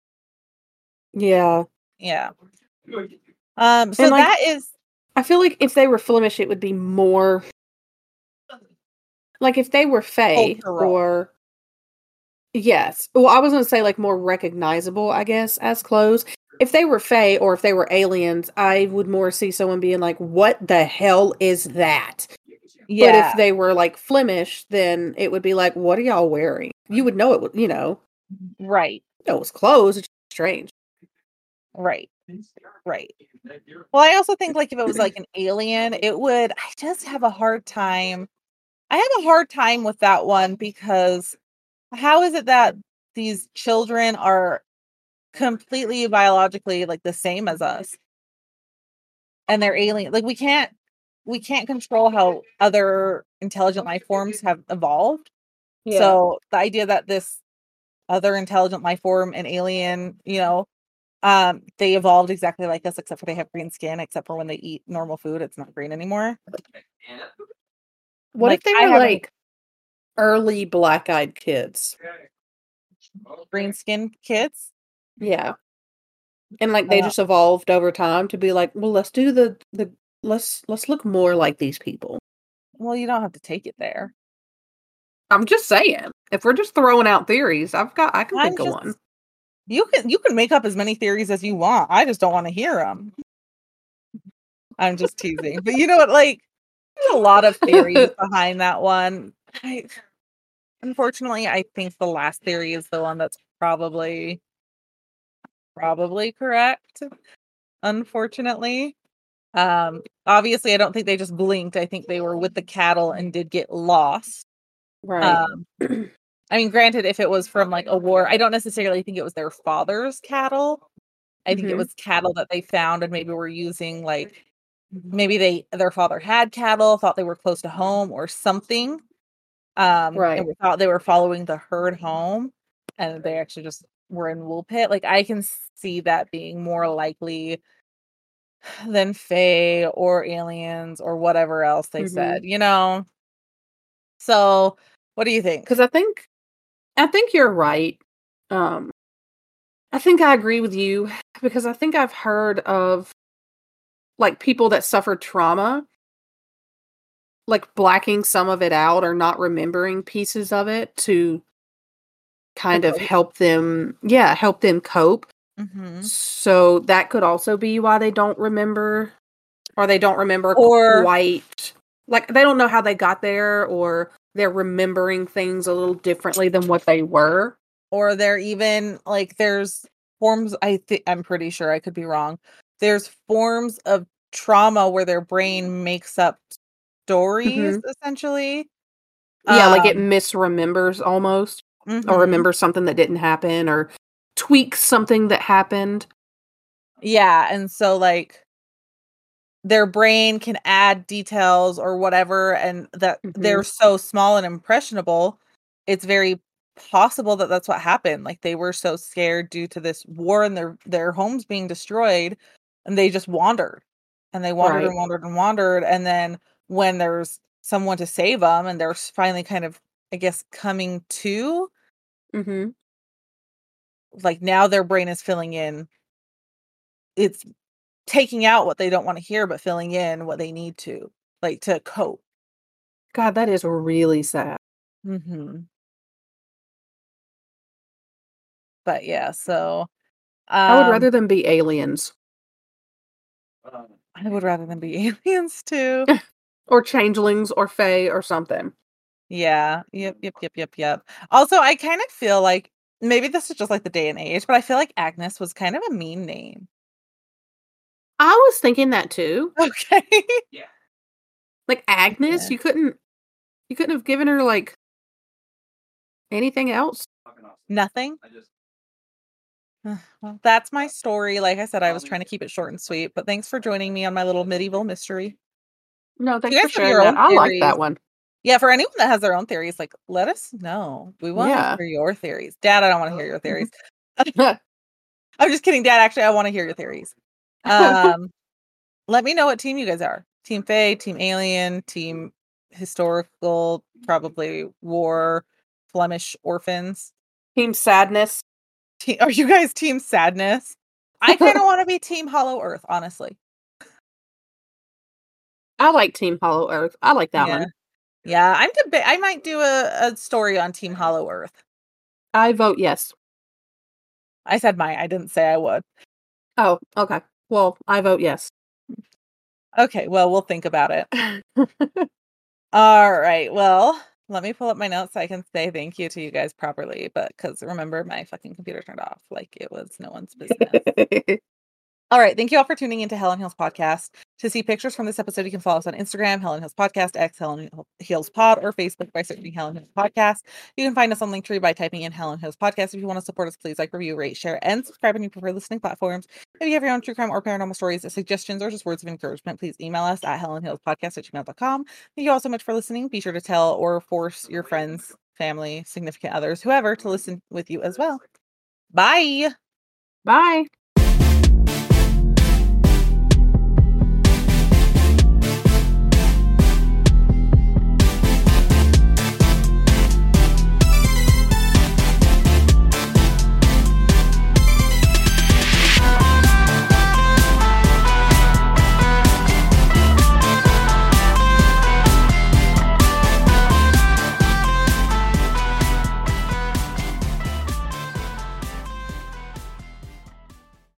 Yeah. Yeah. And So like that is I feel like if they were Flemish it would be more like if they were Fae cultural. or yes. Well, I was going to say like more recognizable, I guess, as clothes. If they were Fae or if they were aliens, I would more see someone being like, "What the hell is that?" But if Yeah. they were like Flemish, then it would be like, "What are y'all wearing?" You would know it would, Right. it was clothes. strange. Right. Right. Well, I also think like if it was like an alien, it would I just have a hard time. I have a hard time with that one because how is it that these children are completely biologically like the same as us and they're alien? Like we can't control how other intelligent life forms have evolved. Yeah. So the idea that this other intelligent life form, an alien, they evolved exactly like us, except for they have green skin, except for when they eat normal food, it's not green anymore. What if Like they I were haven't like early black-eyed kids? green skin kids. Yeah. And like they Uh, just evolved over time to be like, well, let's do the let's look more like these people. well, you don't have to take it there. I'm just saying. If we're just throwing out theories, I can I'm think of just one. you can make up as many theories as you want. I just don't want to hear them. I'm just teasing. But you know what? Like, there's a lot of theories behind that one. Unfortunately, I think the last theory is the one that's probably correct. Unfortunately. Obviously, I don't think they just blinked. I think they were with the cattle and did get lost. Right. Um, I mean, granted, if it was from like a war, I don't necessarily think it was their father's cattle. I think it Mhm. was cattle that they found and maybe were using like maybe their father had cattle, thought they were close to home or something. And Right. we thought they were following the herd home and they actually just were in Woolpit. Like I can see that being more likely than fae or aliens or whatever else they Mhm. said. So, what do you think? Cuz I think you're right. Um I think I agree with you because I think I've heard of like people that suffer trauma like blacking some of it out or not remembering pieces of it to To kind of cope? help them cope. Mhm. So that could also be why they don't remember or they don't remember Or quite like they don't know how they got there or they're remembering things a little differently than what they were. or they're even like there's forms I'm pretty sure I could be wrong. There's forms of trauma where their brain makes up stories Mhm. essentially. Yeah, like it Um misremembers almost or mhm. remembers something that didn't happen or tweaks something that happened. Yeah, and so like their brain can add details or whatever and that they're Mhm. so small and impressionable, it's very possible that that's what happened. Like they were so scared due to this war and their homes being destroyed and they just wandered. And they wandered Right. and wandered and wandered and then when there's someone to save them and they're finally kind of I guess coming to Mhm. like now their brain is filling in it's taking out what they don't want to hear, but filling in what they need to, like, to cope. God, that is really sad. Mhm. But, yeah, so, I would um, rather them be aliens I would rather than be aliens too. or changelings or fae or something. Yeah. Yep, yep, yep, yep, yep. Also, I kind of feel like maybe this is just, like, the day and age, but I feel like Agnes was kind of a mean name. I was thinking that too. Okay. Like Agnes, Yeah. you couldn't have given her like anything else. Nothing? Well, that's my story. Like I said, I was trying to keep it short and sweet, but thanks for joining me on my little medieval mystery. No, If you thanks for guys have sharing your that. own I like theories that one. yeah, for anyone that has their own theories, like, let us know. We wanna Yeah. hear your theories. Dad, I don't wanna hear your Mhm. theories. I'm just kidding, Dad, actually, I wanna hear your theories. Um, Let me know what team you guys are. Team Fae, team Alien, team historical, probably war, Flemish orphans. Team Sadness. Are you guys team Sadness? I kinda wanna be team Hollow Earth, honestly. I like Team Hollow Earth. I like that Yeah. one. Yeah, I might do a story on team Hollow Earth. I vote yes. I said might, I didn't say I would. Oh, okay. Well, I vote yes. Okay, well, we'll think about it. All right. Well, Let me pull up my notes so I can say thank you to you guys properly. But because remember, my fucking computer turned off like it was no one's business. All right. Thank you all for tuning into Helen Hills Podcast. To see pictures from this episode, you can follow us on Instagram, Helen Hills Podcast, X Helen Hills Pod, or Facebook by searching Helen Hills Podcast. You can find us on Linktree by typing in Helen Hills Podcast. If you want to support us, please like, review, rate, share, and subscribe on your preferred listening platforms. If you have your own true crime or paranormal stories, suggestions, or just words of encouragement, please email us at helenhillspodcast@gmail.com. Thank you all so much for listening. Be sure to tell or force your friends, family, significant others, whoever, to listen with you as well. Bye. Bye.